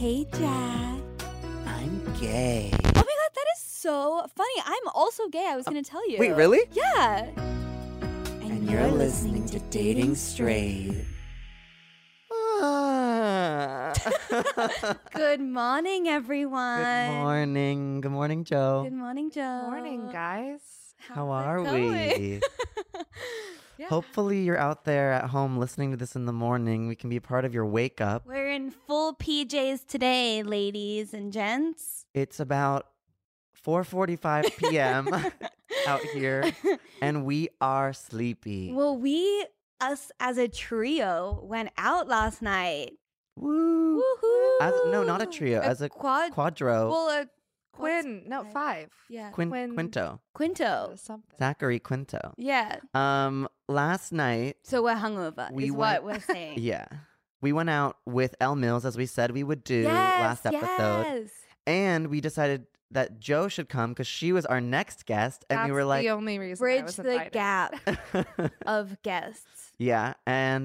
Hey, Jack. I'm gay. Oh my god, that is so funny. I'm also gay. I was going to tell you. Wait, really? Yeah. And you're listening to Dating Straight. Good morning, everyone. Good morning. Good morning, Joe. Good morning, Joe. Morning, guys. How How's it are going? we? Yeah. Hopefully you're out there at home listening to this in the morning. We can be a part of your wake up. We're in full PJs today, ladies and gents. It's about 4:45 p.m. out here, and we are sleepy. Well, us as a trio went out last night. Woo! Woohoo! No, not a trio. As a quadro. Well, Quinn, no, Five. 5. yeah. Quinto. Quinto. Something. Zachary Quinto. Yeah. Last night, So we're hungover, We is went- what we're saying. yeah, we went out with Elle Mills as we said we would do Yes, last episode. yes. And we decided that Joe should come because she was our next guest. And That's we were like, the only reason I Bridge was the invited. gap of guests. yeah.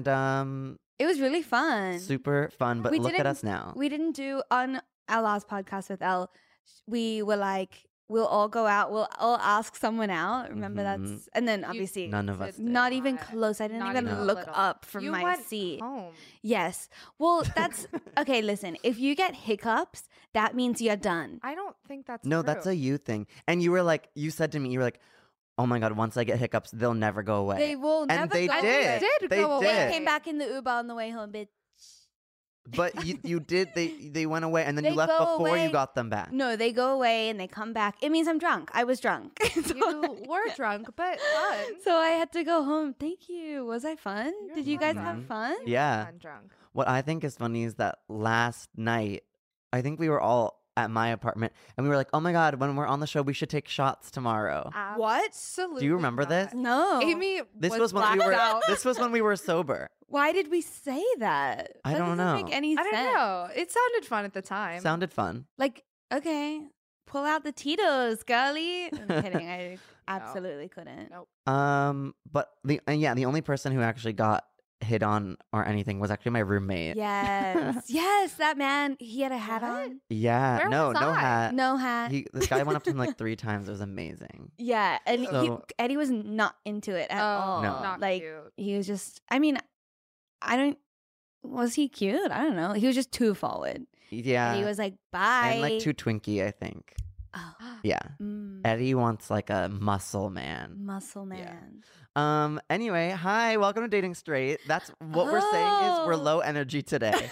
And It was really fun. super fun. But We look at didn't- us now. We didn't do on our last podcast with Elle. We were like, we'll all go out. We'll all ask someone out. Remember Mhm. that's and then obviously None of us did. not even not. close. I didn't Not even even a look little. up from You my went seat. home. Yes. Well, that's okay. Listen, if you get hiccups, that means you're done. I don't think that's No, true. that's a you thing. And you were like, you said to me, you were like, oh my God, once I get hiccups, they'll never go away. They will And never they go did. away. Did They go did. away. They came back in the Uber on the way home, bitch. But you did. They went away, and then They you left go before away. you got them back. No, they go away and they come back. It means I'm drunk. I was drunk. You were drunk, but fun. So I had to go home. Thank you. Was I fun? You're Did you guys fun. have fun? You were Yeah. fun drunk. What I think is funny is that last night, I think we were all at my apartment, and we were like, oh my God, when we're on the show, we should take shots tomorrow. What? Absolutely. Do you remember not. this? No. Amy This was when we blacked were. out. This was when we were sober. Why did we say that? I That don't doesn't know. make any I sense. don't know. It sounded fun at the time. Sounded fun. Like, okay, pull out the Tito's, girly. I'm kidding. I absolutely couldn't. Nope. But the only person who actually got hit on or anything was actually my roommate. Yes. Yes, that man, he had a hat What? on. Yeah, Where no was I? hat. No hat. This guy went up to him like 3 times. It was amazing. Yeah, and So- Eddie was not into it at all. No. Not Like, cute. he was just, I mean, was he cute? I don't know. He was just too forward. Yeah, And he was like, bye. and like too twinky, I think. Oh. Yeah, Mm, Eddie wants like a muscle man. muscle man. Anyway, hi, welcome to Dating Straight. That's what we're saying is we're Oh. low energy today.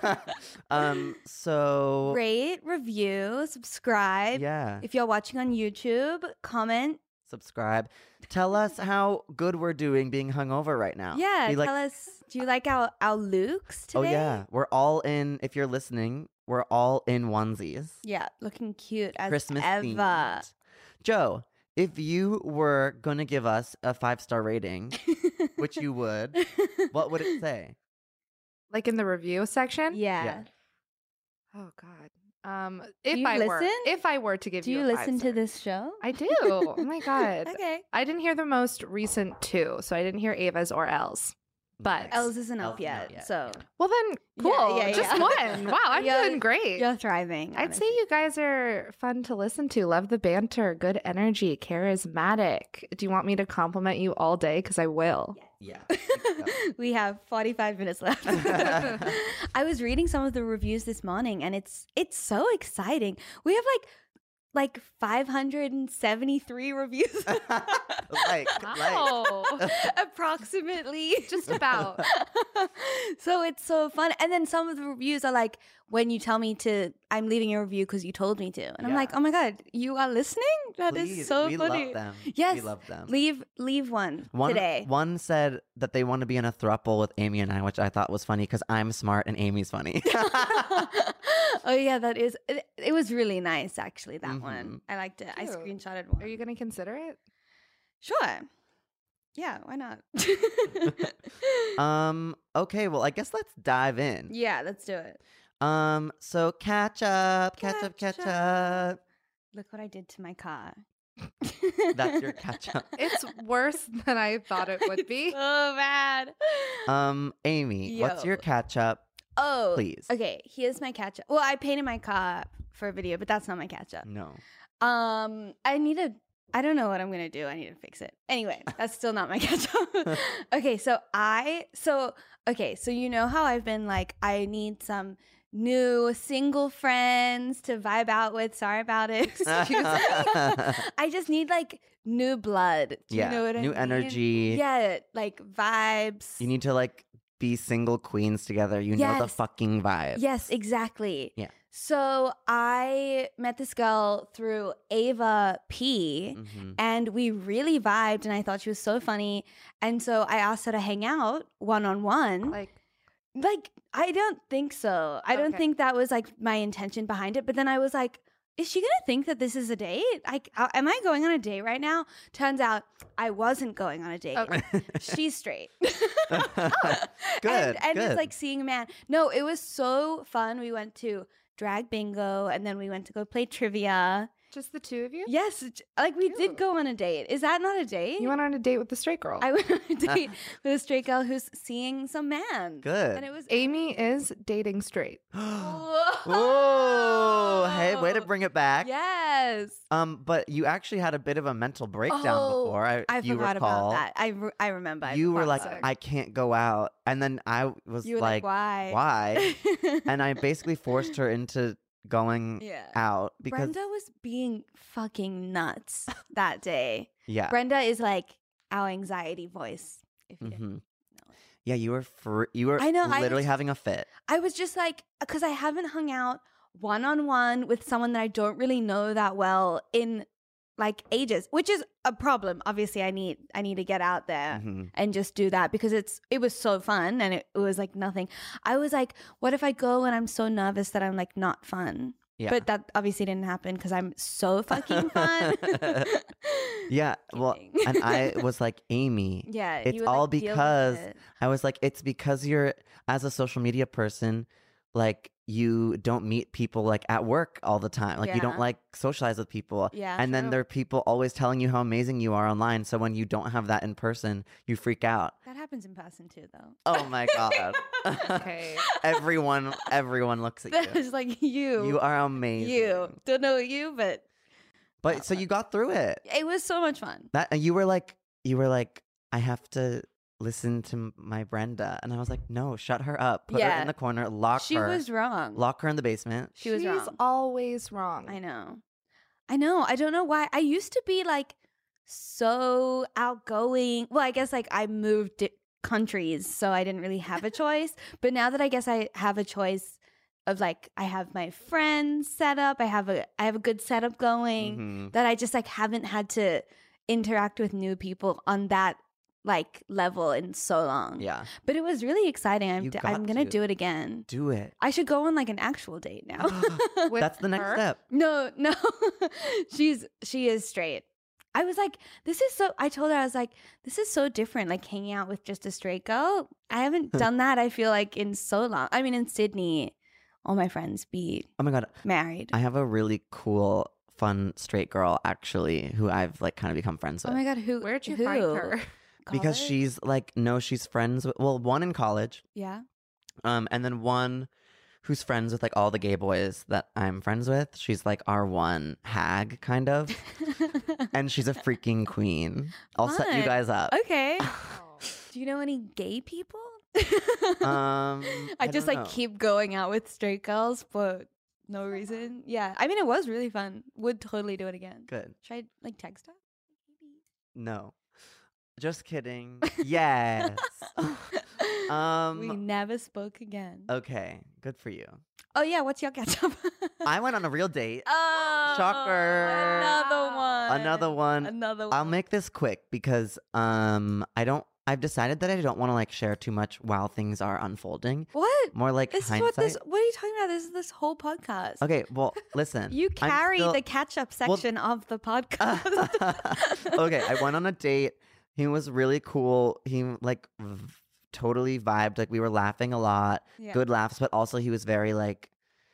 So Rate, review, subscribe. yeah, If you're watching on YouTube, comment. subscribe. Tell us how good we're doing being hungover right now. Yeah, Be like, tell us. Do you like our looks today? oh yeah, we're all in. If you're listening, we're all in onesies. Yeah, looking cute as Christmas ever. themed. Joe, if you were gonna give us a 5-star rating, which you would, what would it say? Like in the review section? yeah. Yeah. Oh God. Do If you I listen? were to give Do you you a listen to 5-star. this show? I do. Oh my God. Okay. I didn't hear the most recent 2, so I didn't hear Ava's or Elle's. But Els isn't up Els yet, not yet, so well then, Yeah, cool. yeah, Just yeah. one. Wow, I'm You're- doing great. you're thriving. I'd say honestly. you guys are fun to listen to. Love the banter, good energy, charismatic. Do you want me to compliment you all day? Because I will. Yeah. We have 45 minutes left. I was reading some of the reviews this morning, and it's so exciting. We have like 573 reviews, like, Wow. approximately. Just about. So it's so fun. And then some of the reviews are like, when you tell me to, I'm leaving a review because you told me to, and I'm Yeah. like, oh my God, you are listening? That is Please, so we funny. love them. Yes, we love them. Leave one today. One said that they want to be in a throuple with Amy and I, which I thought was funny because I'm smart and Amy's funny. Oh yeah, that is. It was really nice, actually. That Mhm. one, I liked it. I Cute. screenshotted one. Are you going to consider it? Sure? Yeah, why not? Okay, well, I guess let's dive in. Yeah, let's do it. So catch up. Look what I did to my car. That's your catch up. It's worse than I thought it would be. So bad. Amy, what's Yo. your catch up? Oh, Please. Okay, here's my catch up. Well, I painted my car for a video, but that's not my catch up. No. I don't know what I'm gonna do. I need to fix it. Anyway, that's still not my catch up. Okay, so you know how I've been like, I need some new single friends to vibe out with. Sorry about it. Excuse me. I just need like new blood. Do you know what I new mean? energy. Yeah, like vibes. You need to like be single queens together. You know the Yes. fucking vibe. Yes, exactly. Yeah. So I met this girl through Ava P. Mhm. And we really vibed, and I thought she was so funny. And so I asked her to hang out one-on-one. Like, I don't think so. I don't Okay. think that was like my intention behind it. But then I was like, is she gonna think that this is a date? Like, am I going on a date right now? Turns out I wasn't going on a date. Okay. She's straight. Good, And good. it's like seeing a man. No, it was so fun. We went to drag bingo, and then we went to go play trivia. Just the two of you? Yes, like we did Cute. go on a date. Is that not a date? You went on a date with the straight girl. I went on a date with a straight girl who's seeing some man. Good. And it was Amy is dating straight. Whoa. Hey, way to bring it back. Yes. But you actually had a bit of a mental breakdown before. I you forgot recall. about that. I remember. I You were forgot like, about it. I can't go out. And then I was You were like, why? why? And I basically forced her into going Yeah. out because Brenda was being fucking nuts that day. yeah. Brenda is like our anxiety voice. If you didn't Mhm. know. Yeah, you were I know, literally having a fit. I was just like, because I haven't hung out one-on-one with someone that I don't really know that well in like ages, which is a problem. Obviously, I need to get out there Mhm. and just do that because it was so fun and it was like nothing. I was like, what if I go and I'm so nervous that I'm like not fun? Yeah. But that obviously didn't happen because I'm so fucking fun. Yeah, well, Kidding. and I was like, Amy, Yeah, it's you would, all like, deal with because it. I was like, it's because you're, as a social media person, like you don't meet people like at work all the time. Like you Yeah. don't like socialize with people. Yeah, And then true. there are people always telling you how amazing you are online. So when you don't have that in person, you freak out. That happens in person too, though. Oh my God. Okay. everyone looks at you. It's like you. You are amazing. You don't know you, but But so you got through it. it was so much fun. That and you were like, I have to listen to my Brenda, and I was like, no, shut her up, put her Yeah. in the corner, lock She her, was wrong. lock her in the basement. She was She's wrong. always wrong. I know. I don't know why. I used to be like so outgoing. Well, I guess like I moved countries, so I didn't really have a choice. But now that I guess I have a choice of like I have my friends set up, I have a good setup going Mhm. that I just like haven't had to interact with new people on that like level in so long. Yeah, But it was really exciting. You I'm got gonna to. do it again. do it. I should go on like an actual date now. With That's the next her? step. No. She is straight. I was like, I told her, I was like, this is so different, like hanging out with just a straight girl. I haven't done that, I feel like, in so long. I mean, in Sydney, all my friends be Oh my God, married. I have a really cool, fun straight girl actually who I've like kind of become friends with Oh my God, who? Where'd you who? find her? because College? she's like, no, she's friends with, well, one in college, Yeah. and then one who's friends with like all the gay boys that I'm friends with. She's like our one hag kind of. And she's a freaking queen. I'll set you Fun. guys up. Okay. Oh. Do you know any gay people? I just don't like know. keep going out with straight girls for no reason. Yeah. I mean, it was really fun. Would totally do it again. Good. Should I like text her? No. Just kidding. Yes. We never spoke again. Okay. Good for you. Oh yeah, what's your catch up? I went on a real date. Oh, Shocker. Another one. Another one. Another one. I'll make this quick because I've decided that I don't want to like share too much while things are unfolding. What? More like This hindsight. is what this. What are you talking about? This is this whole podcast. Okay, well, listen. You I'm carry still- the catch-up section of the podcast. Okay, I went on a date. He was really cool. He like totally vibed. Like we were laughing a lot, Yeah. good laughs, but also he was very like,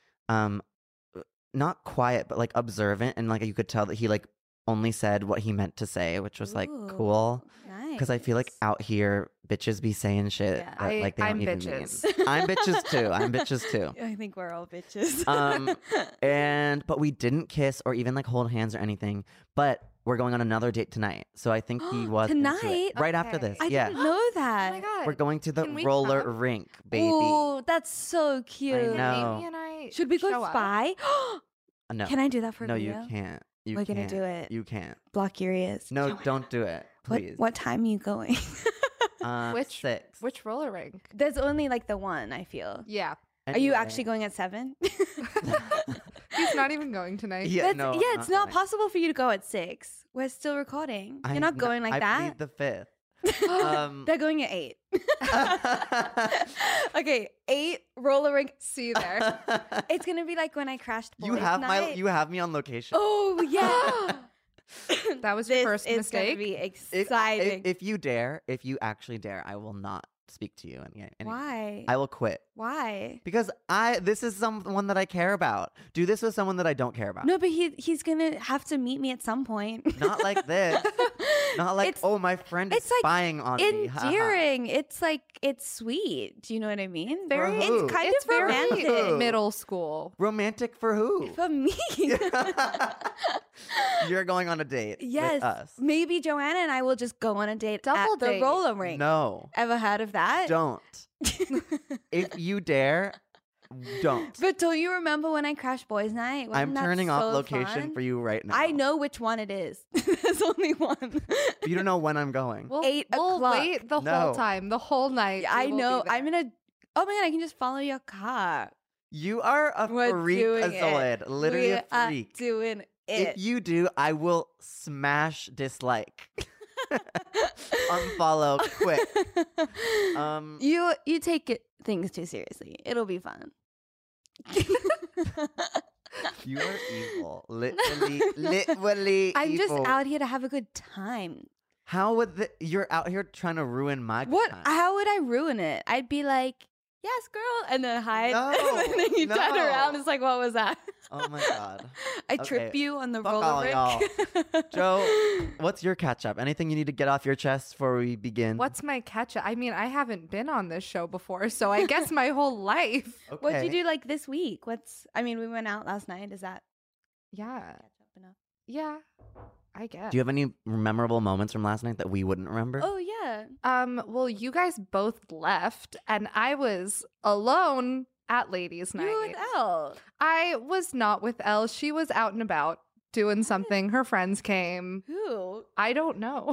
not quiet, but like observant, and like you could tell that he like only said what he meant to say, which was like cool. Ooh, Nice. Because I feel like out here, bitches be saying shit Yeah. that like they I'm don't even bitches. mean. I'm bitches too. I'm bitches too. I think we're all bitches. But we didn't kiss or even like hold hands or anything. But we're going on another date tonight, so I think he was into it. Tonight? Right after Okay. this. I yeah, didn't know Oh that. my god. we're going to the Can we roller come? rink, baby. Ooh, that's so cute. Can know. Amy and I Should we go show up? spy? No, Can I do that for a no, video? you can't. You We're can't. gonna do it. You can't. Block your ears. No, don't do it, What please. what time are you going? Which 6? Which roller rink? There's only like the one, I feel. Yeah. Are you actually going at 7? He's not even going tonight. Yeah, That's, no, yeah, it's not going. possible for you to go at 6. We're still recording. You're not going like I that. plead the 5th. They're going at 8. Okay, 8 roller rink. See you there. It's gonna be like when I crashed boys you have night. you have me on location. Oh yeah. That was your This first is mistake. gonna be If- exciting. If you actually dare, I will not speak to you any. Why? I will quit Why? because this is someone that I care about. Do this with someone that I don't care about. No, but he's gonna have to meet me at some point. Not like this. Not like, It's- oh, my friend is it's like spying on me. Ha, ha. endearing. It's like it's sweet. Do you know what I mean? Very- who? It's kind It's of very romantic middle school. Romantic for who? for me. You're going on a date Yes. with us. Maybe Joanna and I will just go on a date Double at the date. roller rink. No, Ever heard of that? don't. If you dare, don't. But don't you remember when I crashed boys' night? I'm Wasn't that turning off so location fun? for you right now. I know which one it is. There's only one. You don't know when I'm going. We'll, 8 we'll o'clock. wait the No. whole time, the whole night. I we will know. be there. I'm gonna. Oh my god! I can just follow your car. You are a We're doing it. freakazoid. Literally we a are freak. doing If it. you do, I will smash dislike. Unfollow quick. You take things too seriously. It'll be fun. You are evil. Literally I'm just evil. out here to have a good time. How would you're out here trying to ruin my good What? time. How would I ruin it? I'd be like, "Yes, girl," and then hide. No, and then you turn no. around. It's like, what was that? Oh my god. I trip Okay, you on the fuck roller all rink. y'all. Joe, what's your catch up? Anything you need to get off your chest before we begin? What's my catch up? I mean, I haven't been on this show before, so I guess my whole life. Okay. What'd you do like this week? We went out last night. Is that Yeah. catch up enough? Yeah. I guess. Do you have any memorable moments from last night that we wouldn't remember? Oh yeah. Well, you guys both left, and I was alone at ladies' night. You were with Elle. I was not with Elle. She was out and about doing something. Her friends came. Who? I don't know.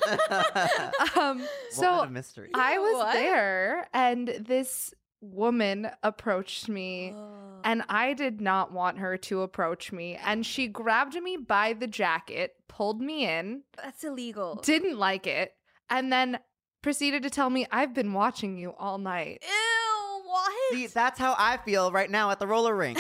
What So a mystery. I was What? there, and this woman approached me. And I did not want her to approach me. And she grabbed me by the jacket, pulled me in, That's illegal. didn't like it, and then proceeded to tell me, I've been watching you all night. Ew, what? See, that's how I feel right now at the roller rink.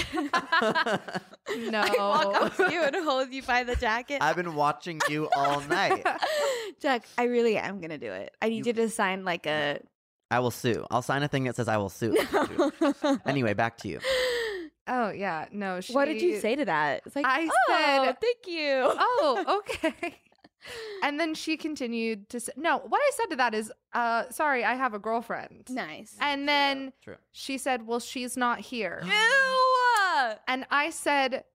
No. I walk up to you and hold you by the jacket. I've been watching you all night. Jack, I really am gonna do it. I need you to sign like a. I will sue. I'll sign a thing that says I will sue. Anyway, back to you. Oh, yeah. No, she... What did you say to that? It's like I oh, said- thank you. Oh, okay. And then she continued to say, no, what I said to that is, sorry, I have a girlfriend. Nice. And then True. she said, well, she's not here. Ew. And I said,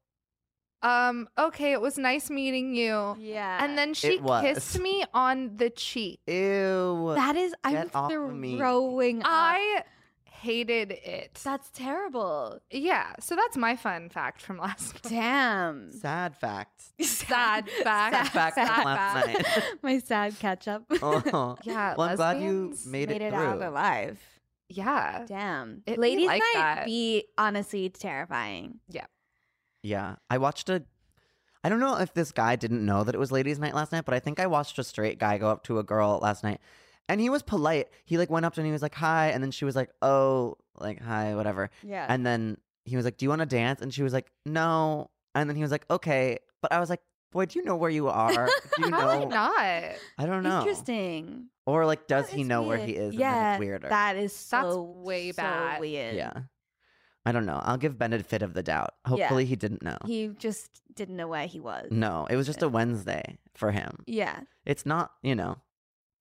okay, it was nice meeting you. Yeah. And then she It was. kissed me on the cheek. Ew. that is, I'm Get off of me. throwing up. I hated it. That's terrible. Yeah, so that's my fun fact from last night. Damn. Sad fact. Sad fact. Sad fact from Sad last fact. night. My sad catch up. Oh. Yeah, Well, I'm glad you lesbians made it out through. alive. Yeah. Damn. It be Ladies' like night that. be honestly terrifying. Yeah. I watched I don't know if this guy didn't know that it was ladies' night last night, but I think I watched a straight guy go up to a girl last night. And he was polite. He like went up to her and he was like, hi. And then she was like, oh, like, hi, whatever. Yeah. And then he was like, do you want to dance? And she was like, no. And then he was like, okay. But I was like, boy, do you know where you are? Do you Probably know? not. I don't know. Interesting. Or like, does That he is know where weird. he is? And then Yeah, it's weirder. that is so way so bad. weird. Yeah. I don't know. I'll give benefit of the doubt. Hopefully he didn't know. He just didn't know where he was. No, it was just a Wednesday for him. Yeah. It's not,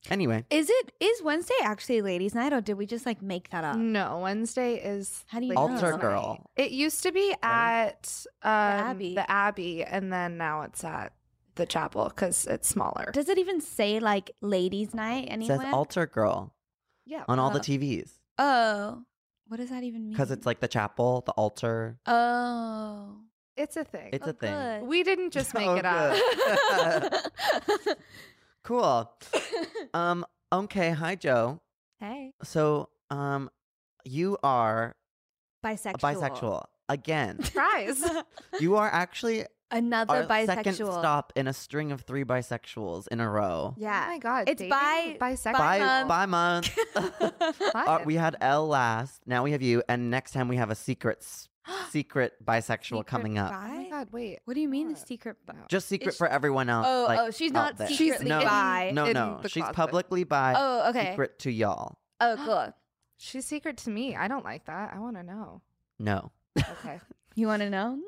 Anyway, Is Wednesday actually ladies' night, or did we just like make that up? No, Wednesday is How do you ladies' know? Altar Night. Girl. It used to be at Abbey. the Abbey, and then now it's at the chapel because it's smaller. Does it even say like ladies' night It anywhere? says Altar Girl Yeah. on all the Oh. TVs Oh, what does that even mean? because it's like the chapel, the altar. Oh, It's a thing. It's a thing. good. We didn't just make Oh, it up. Cool. Okay. Hi, Joe. Hey. So, you are bisexual. a bisexual again. Surprise. You are actually Another our bisexual. second stop in a string of 3 bisexuals in a row. Yeah. Oh my God. It's dating bisexual. By month. Fun. We had Elle last. Now we have you, and next time we have a secret bisexual coming up. Oh my God, wait. What do you mean the What? secret? No. Just secret Is- for everyone else. Oh, like, she's out not there. secretly no, bi. No, in no. the She's closet. publicly bi. Oh, okay. Secret to y'all. Oh, cool. She's secret to me. I don't like that. I want to know. No. Okay. You want to know?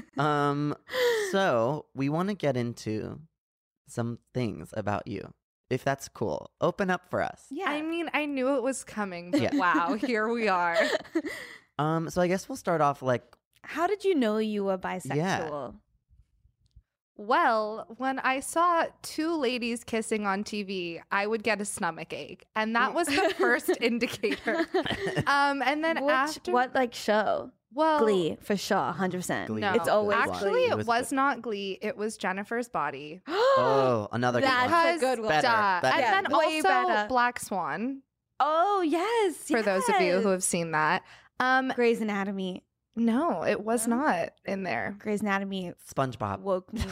So we want to get into some things about you, if that's cool. Open up for us. Yeah. I mean, I knew it was coming, but Yeah. wow, here we are. So I guess we'll start off like, How did you know you were bisexual? Well, when I saw 2 ladies kissing on TV, I would get a stomach ache, and that was the first indicator. And then after What like show? well, Glee for sure, 100%. Glee. No, It's always actually Glee. it was was good. not Glee. It was Jennifer's Body. oh, another good That's one. a good one. Better, Duh. better. And Yeah, then way also better. Black Swan. Oh yes, For those of you who yes. have seen that. Grey's Anatomy. No, it was No? not in there. Grey's Anatomy SpongeBob. woke me.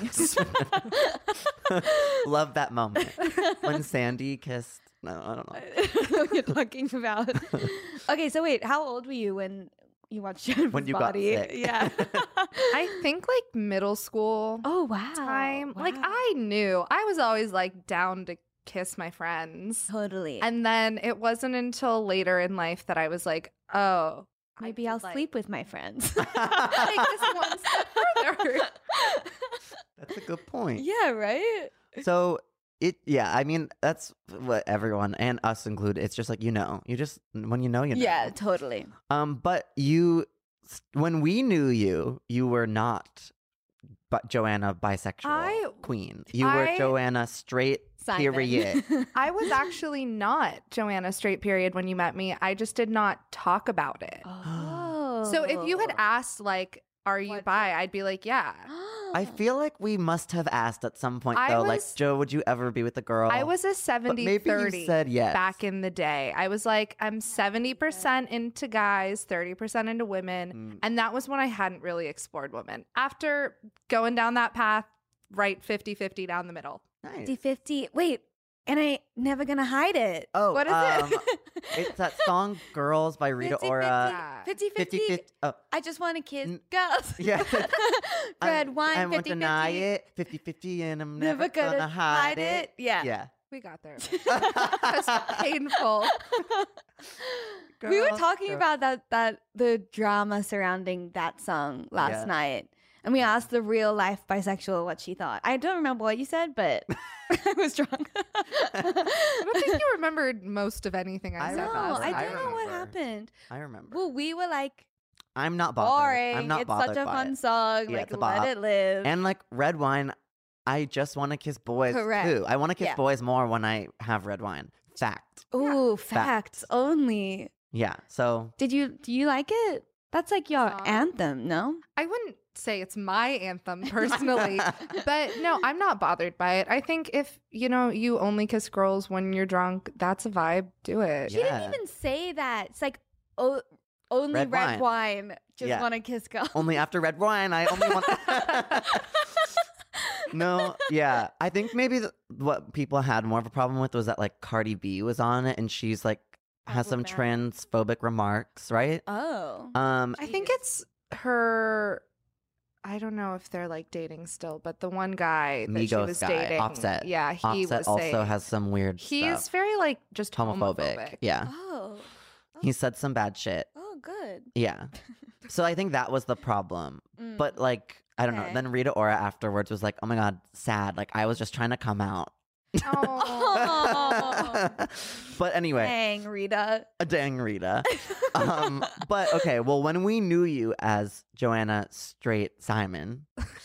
Love that moment when Sandy kissed. No, I don't know. What you're talking about. Okay, so wait, how old were you when you watched Jennifer's When you got Body? sick. Yeah. I think like middle school Oh wow. time. Like Wow. I knew. I was always like down to kiss my friends. totally. And then it wasn't until later in life that I was like, oh, maybe I'll sleep with my friends. Take this one step further. That's a good point. Yeah, right? So yeah, I mean, that's what everyone and us included. It's just like, you just, when you know, you know. Yeah, totally. But when we knew you, you were not Joanna bisexual queen. You were I- Joanna straight, Simon. period. I was actually not Joanna straight period when you met me. I just did not talk about it. Oh. So if you had asked like, are you What's bi? I'd be like, yeah. I feel like we must have asked at some point, I though, like, was- Joe, would you ever be with a girl? I was a But maybe 70-30 you said yes. back in the day. I was like, I'm 70% into guys, 30% into women. Mm. And that was when I hadn't really explored women. After going down that path, right 50-50 down the middle. Nice. 50-50. Wait, and I never gonna hide it. Oh, what is it? It's that song "Girls" by Rita 50-50. Ora. 50-50. Oh, I just want to kiss N- girls. yeah. Red wine, I 50-50. won't deny it. 50-50, and I'm never, Never gonna hide it. Yeah. Yeah. We got there. That's painful. We were Girls, talking girls. about that the drama surrounding that song last Yeah. night. And we asked the real life bisexual what she thought. I don't remember what you said, but I was drunk. I don't think you remembered most of anything I I said. No, remember. I last don't night. know what remember. happened. I remember. Well, we were like, I'm not bothered. boring. I'm not It's bothered such a by fun it. song. Yeah, Like, it's a let bop. it live. And like red wine, I just want to kiss boys Correct. too. I want to kiss Yeah. boys more when I have red wine. Fact. Ooh, facts only. Yeah. So Do you like it? That's like your Song? anthem, no? I wouldn't say it's my anthem personally, but no, I'm not bothered by it. I think if, you only kiss girls when you're drunk, that's a vibe. Do it. She Yeah. didn't even say that. It's like only Red red, wine. wine. Just Yeah. want to kiss girls. only after red wine, I only want. No, yeah. I think maybe what people had more of a problem with was that like Cardi B was on it and she's like has some Problematic. transphobic remarks, right? Oh. I think it's her. I don't know if they're like dating still, but the one guy that she Migos was guy, dating, Offset. yeah, he Offset was also saying has some weird he's stuff. very like just Homophobic. Yeah. Oh. He said some bad shit. Oh, good. Yeah. So I think that was the problem. Mm. But like, I don't know. Okay. Then Rita Ora afterwards was like, oh my God, sad. Like I was just trying to come out. Oh. But anyway, Dang, Rita. dang Rita. But okay, well, when we knew you as Joanna Straight Simon,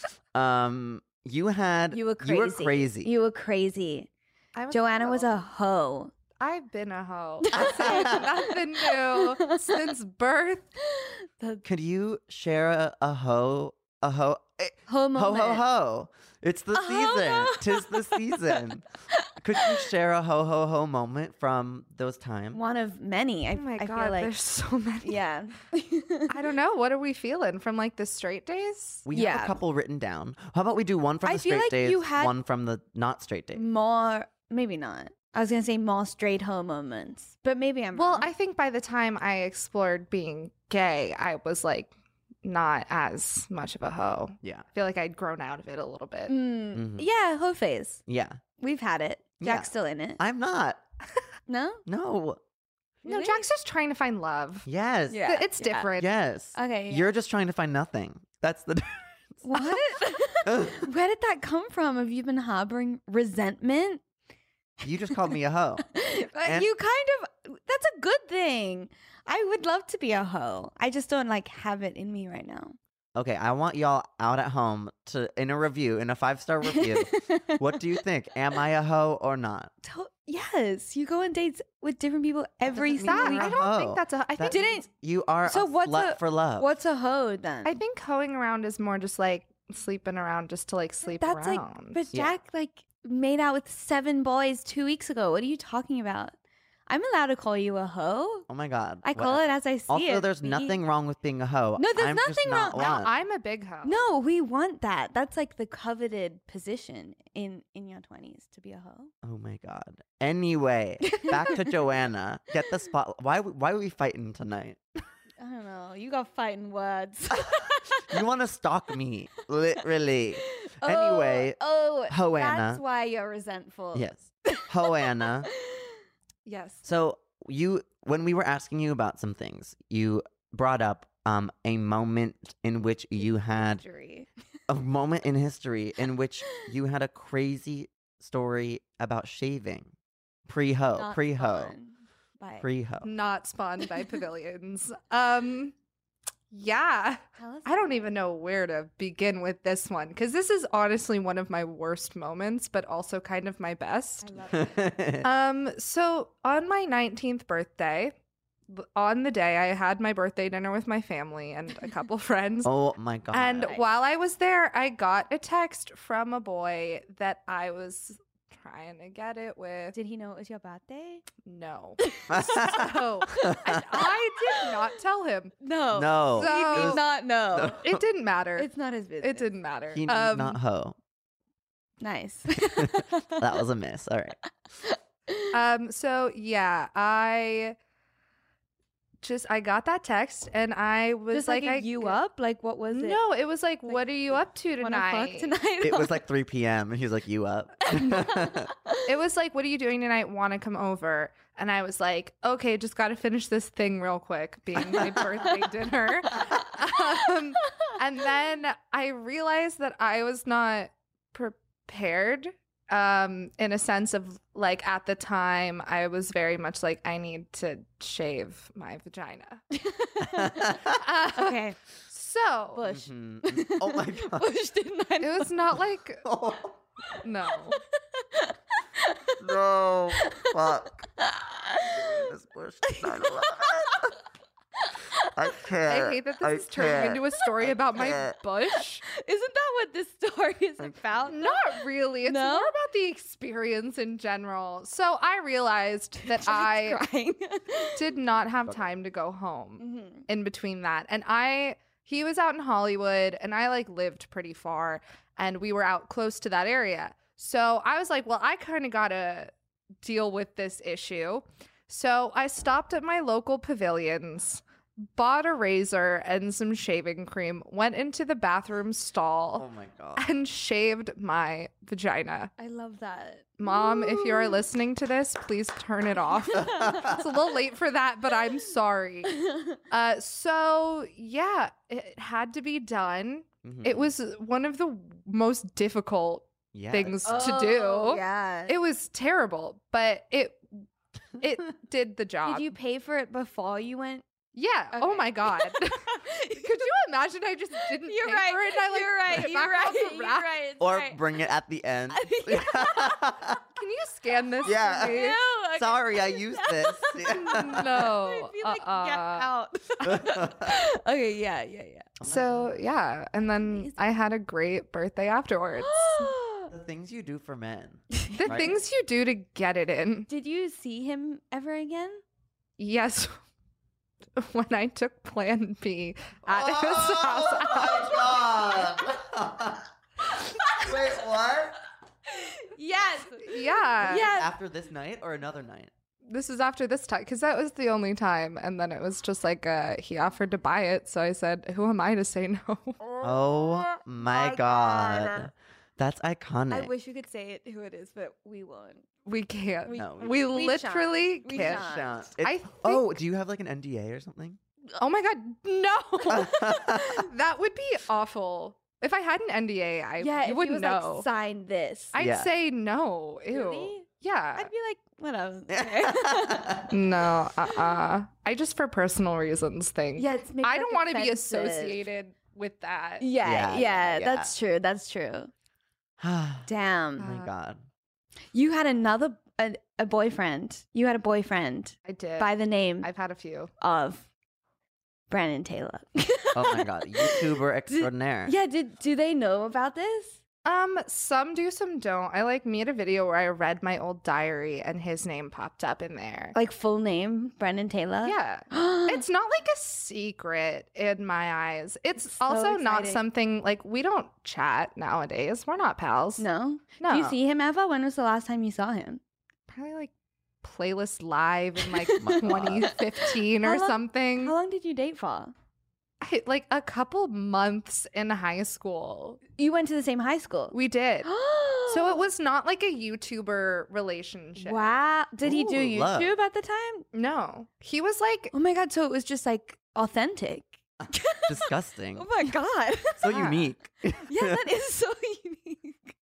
you were You were crazy. You were crazy. Joanna was a hoe. I've been a hoe. Nothing new since birth. Could you share a hoe? Hoe Ho moment. ho ho! It's the A ho, season. ho. Tis the season. Could you share a ho ho ho moment from those times? One of many. Oh my I god, feel like, there's so many. yeah. I don't know. What are we feeling from like the straight days? We have Yeah. a couple written down. How about we do one from I the feel straight like days, you had- one from the not straight days? More, maybe not. I was gonna say more straight hoe moments, but maybe I'm Well, wrong. I think by the time I explored being gay, I was like not as much of a hoe. Yeah. I feel like I'd grown out of it a little bit. Mhm. Yeah, hoe phase. Yeah. We've had it. Yeah. Jack's still in it. I'm not. No? No. No, Really? Jack's just trying to find love. Yes. Yeah. It's different. Yes. Okay. yeah. You're just trying to find nothing. That's the What? Where did that come from? Have you been harboring resentment? You just called me a hoe. And- You kind of, that's a good thing. I would love to be a hoe. I just don't like have it in me right now. Okay, I want y'all out at home to in a 5-star review. What do you think? Am I a hoe or not? Yes, you go on dates with different people every doesn't mean single you're I week. a don't hoe. think that's a. I That think means you are So a what's slut a- for love. What's a hoe then? I think hoeing around is more just like sleeping around just to like sleep That's like, around. but Yeah. Jack like made out with 7 boys 2 weeks ago. What are you talking about? I'm allowed to call you a hoe. Oh my god. I call it as I see it. Also, there's B. nothing wrong with being a hoe. No, there's I'm just nothing not wrong- no, one. I'm a big hoe. No, we want that. That's like the coveted position in your 20s to be a hoe. Oh my god. Anyway, back to Joanna. Get the spot. Why are we fighting tonight? I don't know. You got fighting words. You want to stalk me, literally. Anyway, oh, Hoanna. that's why you're resentful. Yes, Hoanna. Yes. So when we were asking you about some things, you brought up a moment in which you had History. a moment in history in which you had a crazy story about shaving, pre-ho, Not pre-ho, fun. But pre-ho. Not spawned by pavilions. Yeah. tell us I don't even know where to begin with this one because this is honestly one of my worst moments, but also kind of my best. I love it. So on my 19th birthday, on the day I had my birthday dinner with my family and a couple friends. Oh my god! And Right. while I was there, I got a text from a boy that I was trying to get it with. Did he know it was your birthday? No. So, and I did not tell him. No. no, So- He it did was- not know. No. It didn't matter. It's not his business. It didn't matter. he need not hoe. Nice. That was a miss. All right. So yeah, I got that text and I was Just like, like you up? Like what was it? No, it was like, Like, what are you up to Wanna fuck tonight? tonight? It was like 3 p.m. and he was like, "You up?" It was like, what are you doing tonight? Want to come over? And I was like, okay, just got to finish this thing real quick, being my birthday dinner. And then I realized that I was not prepared. In a sense of like at the time, I was very much like, I need to shave my vagina. Okay. So Bush. Mhm. Oh my god! Bush did not. it was not like, Oh, no. no, fuck. Miss Bush, 9/11. I can't. I hate that this is turning into a story about my can't. bush. Isn't that what this story is about? Not really. It's No? more about the experience in general. So I realized that I crying. did not have time to go home Mhm. in between that. And he was out in Hollywood and I like lived pretty far and we were out close to that area. So I was like, well, I kind of got to deal with this issue. So I stopped at my local pavilions, bought a razor and some shaving cream, went into the bathroom stall Oh my god. and shaved my vagina. I love that. Mom, if you are Woo. listening to this, please turn it off. It's a little late for that, but I'm sorry. So yeah, it had to be done. Mhm. It was one of the most difficult Yes. things to Oh, do. Yeah. It was terrible, but it did the job. Did you pay for it before you went? Yeah. Oh Okay. my god. Could you imagine I just didn't You're pay right. for it and I like you're right. put it You're back right. off the You're rack? right. It's Or right. bring it at the end. Can you scan this Yeah. for me? Ew, okay. Sorry, I used this. No. I feel like get out. Okay. Yeah. So yeah, and then Amazing. I had a great birthday afterwards. The things you do for men. The Right. things you do to get it in. Did you see him ever again? Yes. When I took Plan B at his Oh house. my god! Wait, what? Yes. Yeah. Yeah. After this night or another night? This is after this time because that was the only time, and then it was just like he offered to buy it, so I said, "Who am I to say no?" Oh my god. That's iconic. I wish we could say it who it is, but we won't. We can't. We- No, we we literally shan't. We can't. shan't. I think, Oh, do you have like an NDA or something? oh my god, no! That would be awful. If I had an NDA, I Yeah, you if wouldn't he was know. like, sign this. I'd Yeah. say no. Ew. Really? Yeah. I'd be like, whatever. No. I just for personal reasons think. Yeah, it's maybe I don't want to be offensive. associated with that. Yeah, Yeah. that's true. That's true. Oh Damn. my god. You had another a boyfriend. You had a boyfriend I did. by the name I've had a few. of Brandon Taylor. Oh my god. YouTuber extraordinaire. Yeah, do they know about this? Some do, some don't. I like made a video where I read my old diary and his name popped up in there. Like full name, Brandon Taylor? Yeah. It's not like a secret in my eyes. It's It's so also not exciting. something like we don't chat nowadays. We're not pals. No? No. Do you see him ever? When was the last time you saw him? Probably like Playlist Live in like My God. 2015 or How long- something. How long did you date for? Like a couple months in high school. You went to the same high school. We did. So it was not like a YouTuber relationship. Wow. Did he do Ooh, love. YouTube at the time? No. He was like Oh my god, so it was just like authentic. Disgusting. Oh my god. So Yeah. unique. Yeah, that is so unique.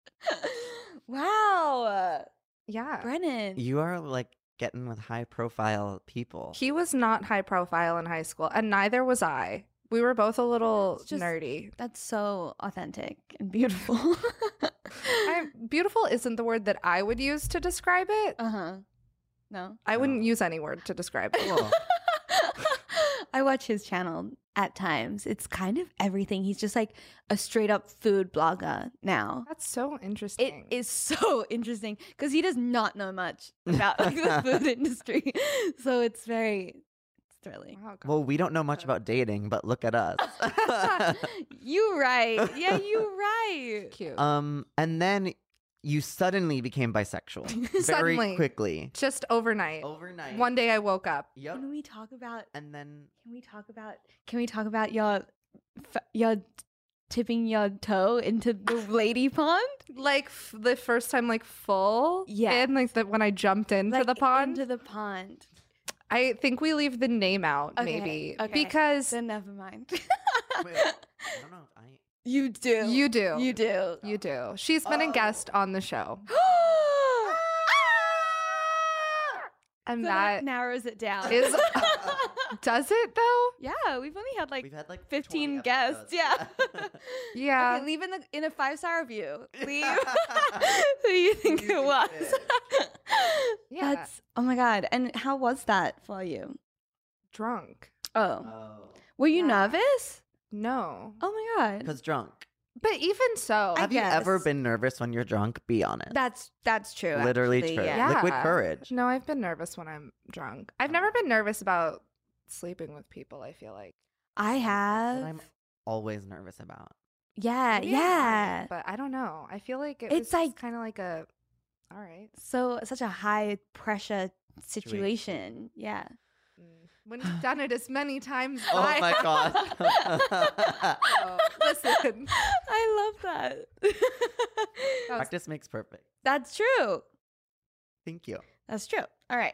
Wow. yeah. Brennan. You are like getting with high profile people. He was not high profile in high school, and neither was I. We were both a little It's just- nerdy. That's so authentic and beautiful. Beautiful isn't the word that I would use to describe it. Uh-huh. No. I wouldn't No. use any word to describe it. Cool. I watch his channel at times. It's kind of everything. He's just like a straight up food blogger now. That's so It interesting. is so interesting because he does not know much about like, the food industry. So it's very thrilling. Wow, God. Well, we don't know much about dating, but look at us. You right. Yeah, you right. Cute. And then you suddenly became bisexual very Suddenly. quickly. Just overnight. Overnight. One day I woke up. Yep. Can we talk about And then your tipping your toe into the lady pond? Like the first time, like full. Yeah. And like when I jumped into Like, the pond. Into the pond. I think we leave the name out, Okay, maybe. okay. Because Then never mind. wait, I don't know if I. You do. you do. You do. You do. She's been a guest on the show. And So that narrows it down. is. Does it though? Yeah, we've only had like We've had like 15 20 guests. episodes. Yeah. Yeah. Okay, leave in a 5-star review. Leave who you think You it was. it. Yeah. That's oh my god. And how was that for you? Drunk. Oh. Oh. Were you Yeah. nervous? No. Oh my god. Because drunk. But even so, I Have you ever guess. been nervous when you're drunk? Be honest. That's true. Literally actually, true. Yeah. Liquid Yeah. courage. no, I've been nervous when I'm drunk. I've never been nervous about sleeping with people, I feel like. I That have. I'm always nervous about. Yeah, Maybe yeah. But I don't know. I feel like It's like- kind of like a all right. So such a high pressure situation. Yeah. When you've done it as many times as Oh I my have. god. Oh, listen. I love that. That was- Practice makes perfect. That's true. Thank you. That's true. All right.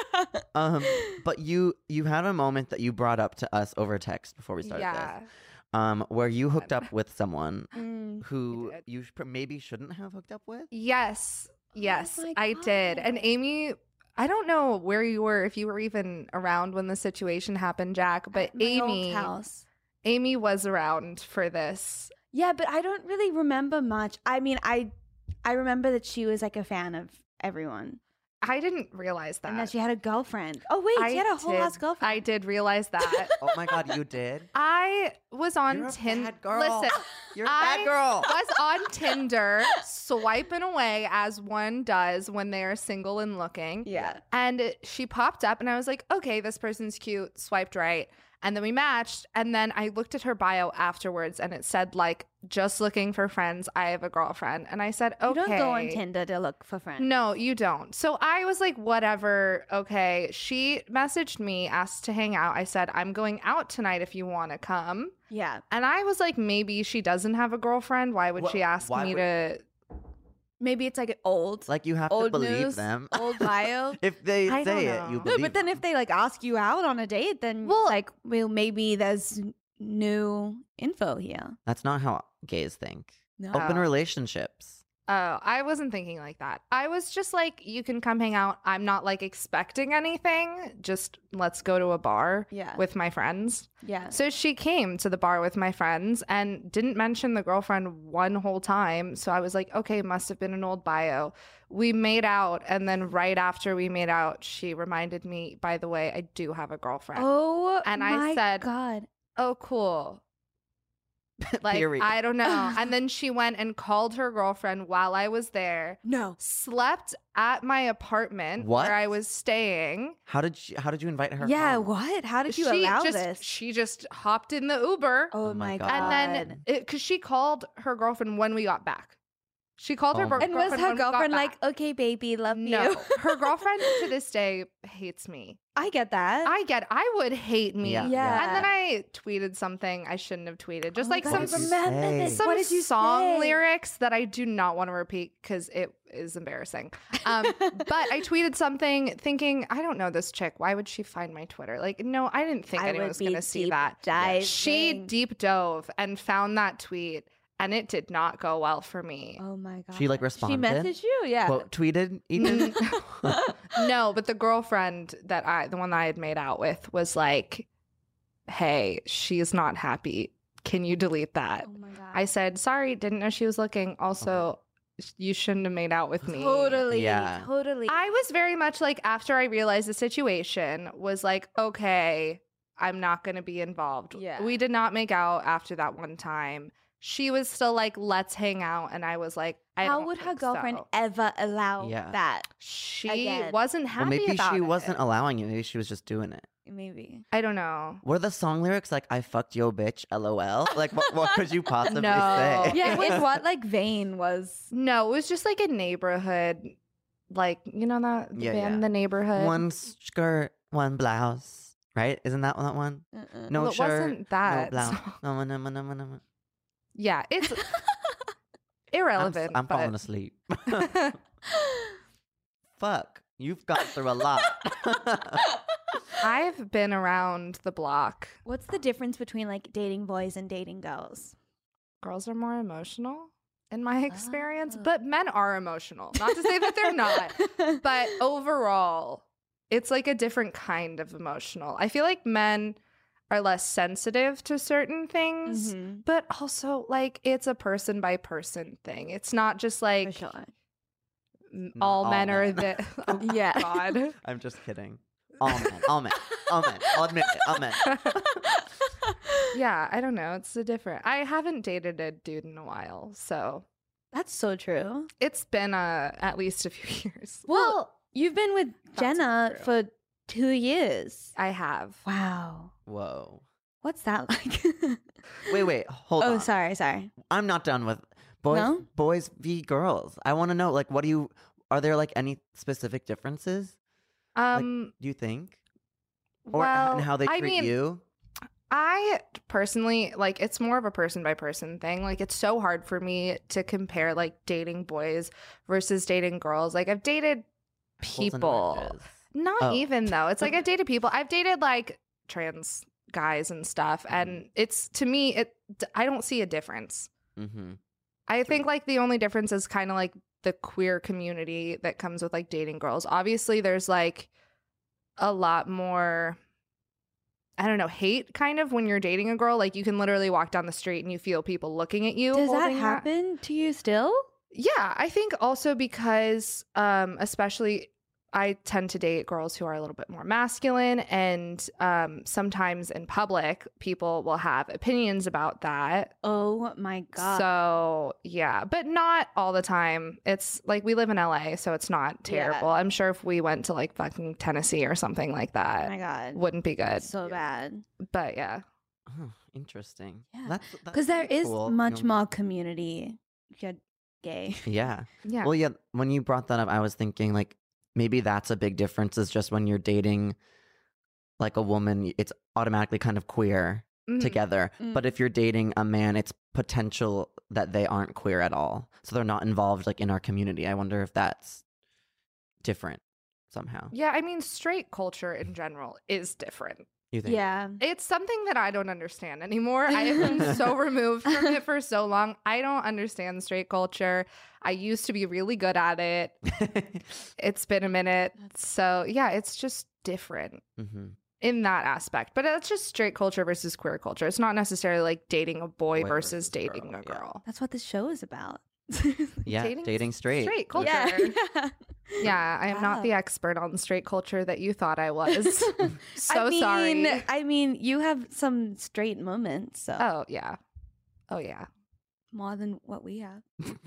But you had a moment that you brought up to us over text before we started yeah. this. where you hooked up with someone Mm. who did. you maybe shouldn't have hooked up with? Yes. Yes, my I did. And God. Amy, I don't know where you were, if you were even around when the situation happened, Jack, but At my old Amy house. was around for this. Yeah, but I don't really remember much. I mean, I remember that she was like a fan of everyone, I didn't realize that. and that she had a girlfriend. Oh wait, she had a whole ass girlfriend. I did realize that. Oh my God, you did? I was on You're a Tinder. bad girl. Listen, You're a I bad girl. was on Tinder swiping away as one does when they are single and looking. Yeah. And she popped up and I was like, okay, this person's cute, swiped right. And then we matched. And then I looked at her bio afterwards and it said, like, just looking for friends. I have a girlfriend. And I said, okay. You don't go on Tinder to look for friends. No, you don't. So I was like, whatever. Okay. She messaged me, asked to hang out. I said, I'm going out tonight if you want to come. Yeah. And I was like, maybe she doesn't have a girlfriend. Why would Well, she ask why me would- to? Maybe it's like old, Like you have to old believe news, them. old bio. If they I don't say it, know. you No, believe No, but then them. if they like ask you out on a date, then Well- like, well, maybe there's new info here. That's not how gays think. No. Open Oh. relationships. Oh, I wasn't thinking like that. I was just like, you can come hang out. I'm not like expecting anything. Just let's go to a bar Yeah. with my friends. Yeah. So she came to the bar with my friends and didn't mention the girlfriend one whole time. So I was like, okay, must have been an old bio. We made out. And then right after we made out, she reminded me, by the way, I do have a girlfriend. Oh, And I my said- God. Oh, cool. Like, Period. I don't know. And then she went and called her girlfriend while I was there, No. slept at my apartment What? where I was staying. How did you invite her? Yeah. home? What? How did you she allow just, this? She just hopped in the Uber. Oh Oh my my God. God. And then, because she called her girlfriend when we got back. She called her Oh my girlfriend. and was her when we got girlfriend back. like, okay, baby, love No, you? her girlfriend to this day hates me. I get that. I would hate me. Yeah. Yeah. And then I tweeted something I shouldn't have tweeted. Just Oh my like God, some What did you remember say? this. some What did you song say? lyrics that I do not want to repeat because it is embarrassing. But I tweeted something thinking, I don't know this chick. Why would she find my Twitter? Like, no, I didn't think I anyone would was going be to see deep that. diving. She deep dove and found that tweet, and it did not go well for me. Oh my God. She, like, She responded? messaged you? Yeah. Quote tweeted Ethan. No, but the girlfriend the one that I had made out with was like, hey, she's not happy. Can you delete that? Oh my God. I said, sorry, didn't know she was looking. Also, you shouldn't have made out with me. Totally. Yeah. Totally. I was very much like, after I realized the situation, was like, okay, I'm not going to be involved. Yeah. We did not make out after that one time. She was still like, let's hang out. And I was like, I How don't would her think girlfriend so. ever allow Yeah. that? She Again. wasn't Well, happy maybe about she it. wasn't allowing you. Maybe she was just doing it. Maybe. I don't know. Were the song lyrics like "I fucked yo bitch"? LOL. Like what could you possibly No. say? Yeah. In what like vein was? No, it was just like a neighborhood, like, you know, that the Yeah, band yeah. The Neighborhood. One skirt, one blouse. Right? Isn't that one? No Well, it shirt, wasn't that no blouse. song. No. Yeah, it's irrelevant. I'm falling but- asleep. Fuck. You've gone through a lot. I've been around the block. What's the difference between like dating boys and dating girls? Girls are more emotional in my experience, Oh. but men are emotional. Not to say that they're not, but overall, it's like a different kind of emotional. I feel like men are less sensitive to certain things, Mhm. but also like it's a person by person thing. It's not just like For sure. all all men are men. the oh, Yeah. God. I'm just kidding. All men. I'll admit it. All men. Yeah, I don't know. It's a different. I haven't dated a dude in a while, so That's so true. it's been at least a few years. Well, you've been with That's Jenna true. for 2 years. I have. Wow. Whoa. What's that like? Wait. Hold Oh, on. sorry. I'm not done with boys v girls. I want to know, like, are there like any specific differences? Do you think? Or well, and how they treat I mean, you? I personally like it's more of a person by person thing. Like it's so hard for me to compare like dating boys versus dating girls. Like I've dated Apples and people. oranges. Not Oh. even though. It's like I've dated people. I've dated like trans guys and stuff. And it's, to me, I don't see a difference. Mm-hmm. I think like the only difference is kind of like the queer community that comes with like dating girls. Obviously, there's like a lot more, I don't know, hate kind of when you're dating a girl. Like you can literally walk down the street and you feel people looking at you. Does that holding happen to you still? Yeah, I think also because especially I tend to date girls who are a little bit more masculine, and sometimes in public people will have opinions about that. Oh my God. So yeah, but not all the time. It's like we live in LA, so it's not terrible. Yeah. I'm sure if we went to like fucking Tennessee or something like Oh that, my God. wouldn't be good. So bad. But yeah. Oh, interesting. Yeah. That's Because there pretty is cool, much you know? more community. Yeah, gay. Yeah. Yeah. Well, yeah. When you brought that up, I was thinking like maybe that's a big difference. Is just when you're dating like a woman, it's automatically kind of queer Mhm. together. Mm. But if you're dating a man, it's potential that they aren't queer at all, so they're not involved like in our community. I wonder if that's different somehow. Yeah, I mean, straight culture in general is different. You think? Yeah. It's something that I don't understand anymore. I have been so removed from it for so long. I don't understand straight culture. I used to be really good at it. It's been a minute. So, yeah, it's just different Mm-hmm. in that aspect. But it's just straight culture versus queer culture. It's not necessarily like dating a boy Boy versus versus dating girl, a yeah. girl. That's what this show is about. Yeah, dating straight. Straight culture. Yeah. Yeah, yeah. I am not the expert on straight culture that you thought I was. So I mean, sorry. I mean, you have some straight moments, so Oh, yeah. Oh, yeah. more than what we have.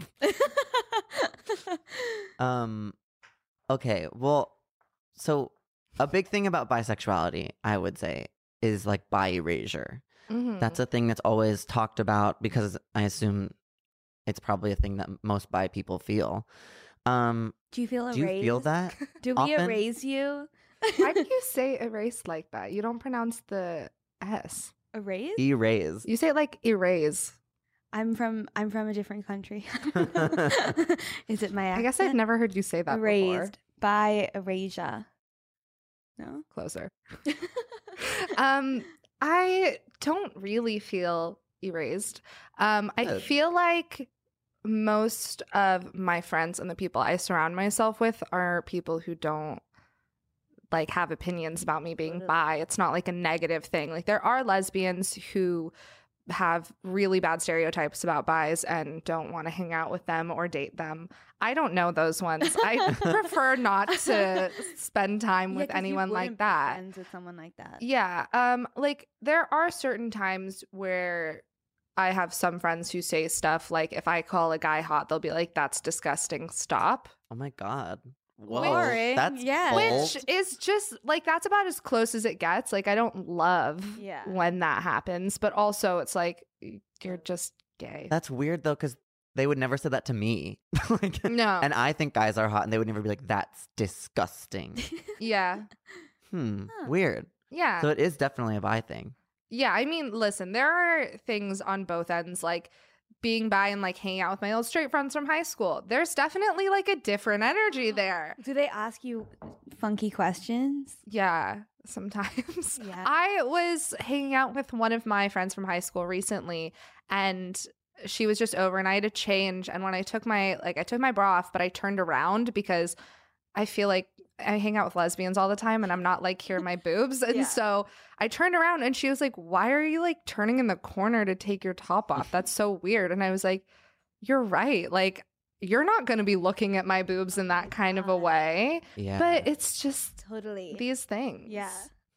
Okay, well, so a big thing about bisexuality, I would say, is like bi erasure. Mhm. That's a thing that's always talked about because I assume it's probably a thing that most bi people feel. Do you feel erased? Do you feel that? Do we often? erase you? Why do you say erase like that? You don't pronounce the S. erase? Erase. You say it like erase. I'm from a different country. Is it my accent? I guess I've never heard you say that before. erased by erasure. No? Closer. I don't really feel erased. I Good. feel like most of my friends and the people I surround myself with are people who don't like have opinions about me being Totally. bi. It's not like a negative thing. Like there are lesbians who have really bad stereotypes about bis and don't want to hang out with them or date them. I don't know those ones. I prefer not to spend time Yeah, with 'cause you anyone like wouldn't be that. friends with someone like that. Yeah. Like there are certain times where I have some friends who say stuff like if I call a guy hot, they'll be like, that's disgusting. Stop. Oh my god. Whoa. Boring, That's yeah. bold. Which is just like that's about as close as it gets. Like I don't love Yeah. when that happens, but also it's like you're just gay. That's weird though, because they would never say that to me. Like, No. and I think guys are hot, and they would never be like, "That's disgusting." Yeah. Huh. Weird. Yeah. So it is definitely a bi thing. Yeah, I mean, listen, there are things on both ends, like being bi and like hanging out with my old straight friends from high school. There's definitely like a different energy there. Do they ask you funky questions? Yeah, sometimes. Yeah. I was hanging out with one of my friends from high school recently, and she was just over, and I had to change. And when I took my bra off, but I turned around because I feel like I hang out with lesbians all the time and I'm not like here are my boobs. And Yeah. so I turned around and she was like, why are you like turning in the corner to take your top off? That's so weird. And I was like, you're right. Like, you're not going to be looking at my boobs in that kind of a way. Yeah. But it's just Totally. these things. Yeah.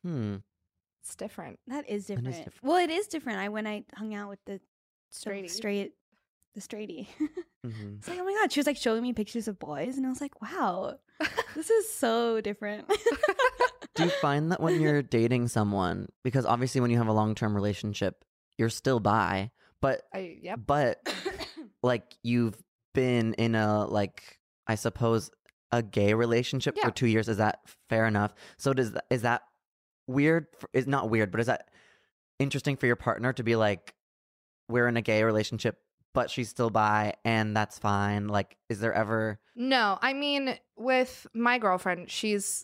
It's different. That is different. different. Well, it is different. When I hung out with the Straighty. the straighty. hmm It's like, oh my God. She was like showing me pictures of boys, and I was like, wow, this is so different. Do you find that when you're dating someone, because obviously when you have a long-term relationship, you're still bi, but Yep. but like you've been in a like I suppose a gay relationship Yeah. for 2 years. Is that fair enough? So is that weird? Is not weird, but is that interesting for your partner to be like, we're in a gay relationship, but she's still bi, and that's fine? Like, is there ever? No, I mean, with my girlfriend, she's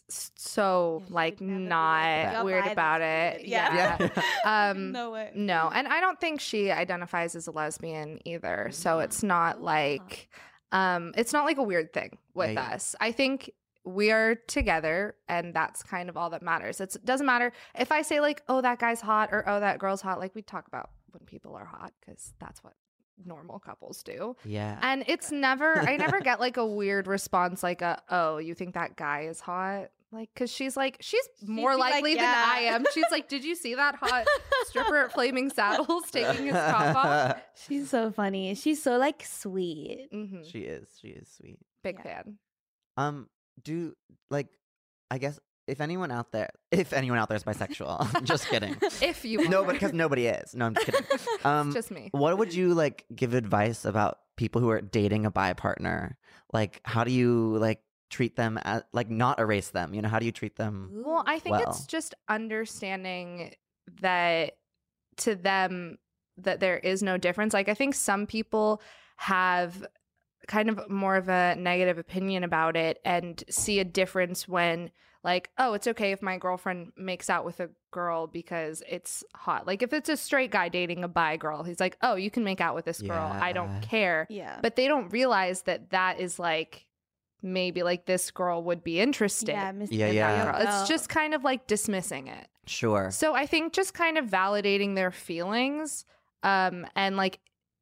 so Yeah, she like would never be not like, "You're weird bi, about that's it. weird." Yeah. Yeah. No way. No, and I don't think she identifies as a lesbian either. So it's not like it's not like a weird thing with Yeah. us. I think we are together and that's kind of all that matters. It doesn't matter if I say like, oh, that guy's hot or oh, that girl's hot. Like we talk about when people are hot because that's what normal couples do. Yeah. And it's never, I never get like a weird response like oh, you think that guy is hot? Like, cause she's more be like, likely than "Yeah." I am. She's like, did you see that hot stripper at Flaming Saddles taking his top off? She's so funny. She's so like sweet. Mm-hmm. She is sweet. Big Yeah. fan. Do like, I guess if anyone out there is bisexual, just kidding. If you No, are. because nobody is. No, I'm just kidding. It's just me. What would you like give advice about people who are dating a bi partner? Like, how do you like treat them as like not erase them? You know, how do you treat them? Well, I think well? it's just understanding that to them that there is no difference. Like I think some people have kind of more of a negative opinion about it and see a difference when like, oh, it's okay if my girlfriend makes out with a girl because it's hot. Like if it's a straight guy dating a bi girl, he's like, oh, you can make out with this girl. I don't Yeah. care. Yeah. But they don't realize that that is like maybe like this girl would be interested yeah, in Yeah, that yeah. girl. It's just kind of like dismissing it. Sure. So I think just kind of validating their feelings and like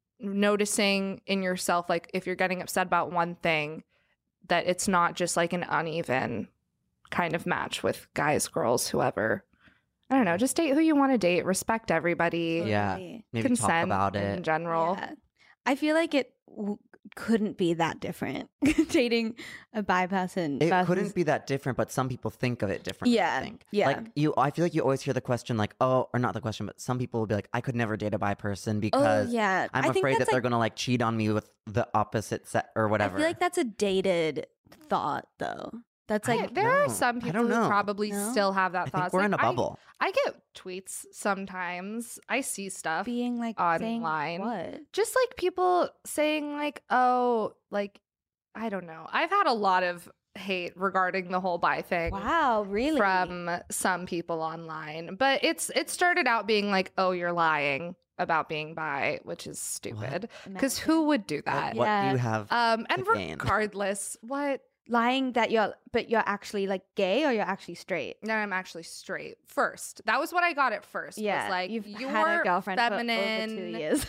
noticing in yourself, like if you're getting upset about one thing, that it's not just like an uneven kind of match with guys, girls, whoever. I don't know. Just date who you want to date. Respect everybody. Yeah. Totally. Maybe Consent talk about in it. general. Yeah. I feel like it couldn't be that different dating a bi person. It versus- couldn't be that different, but some people think of it differently. Yeah, I think. yeah. Like I feel like you always hear the question, like, oh, or not the question, but some people will be like, I could never date a bi person because Oh yeah, I'm I think afraid that that's they're like, gonna like cheat on me with the opposite set or whatever. I feel like that's a dated thought, though. That's like There are know. some I people don't who know. probably No? still have that I thought. think we're in a bubble. I get tweets sometimes. I see stuff. being like Online. saying what? Just like people saying like, oh, like, I don't know. I've had a lot of hate regarding the whole bi thing. Wow, really? From some people online. But it started out being like, oh, you're lying about being bi, which is stupid. Because Imagine. who would do Like, that? what do Yeah. you have? And to gain? regardless, what? lying that you're actually like gay or you're actually straight? No, I'm actually straight. First, that was what I got at first. Yeah, was like you've you're had a girlfriend feminine. for over 2 years.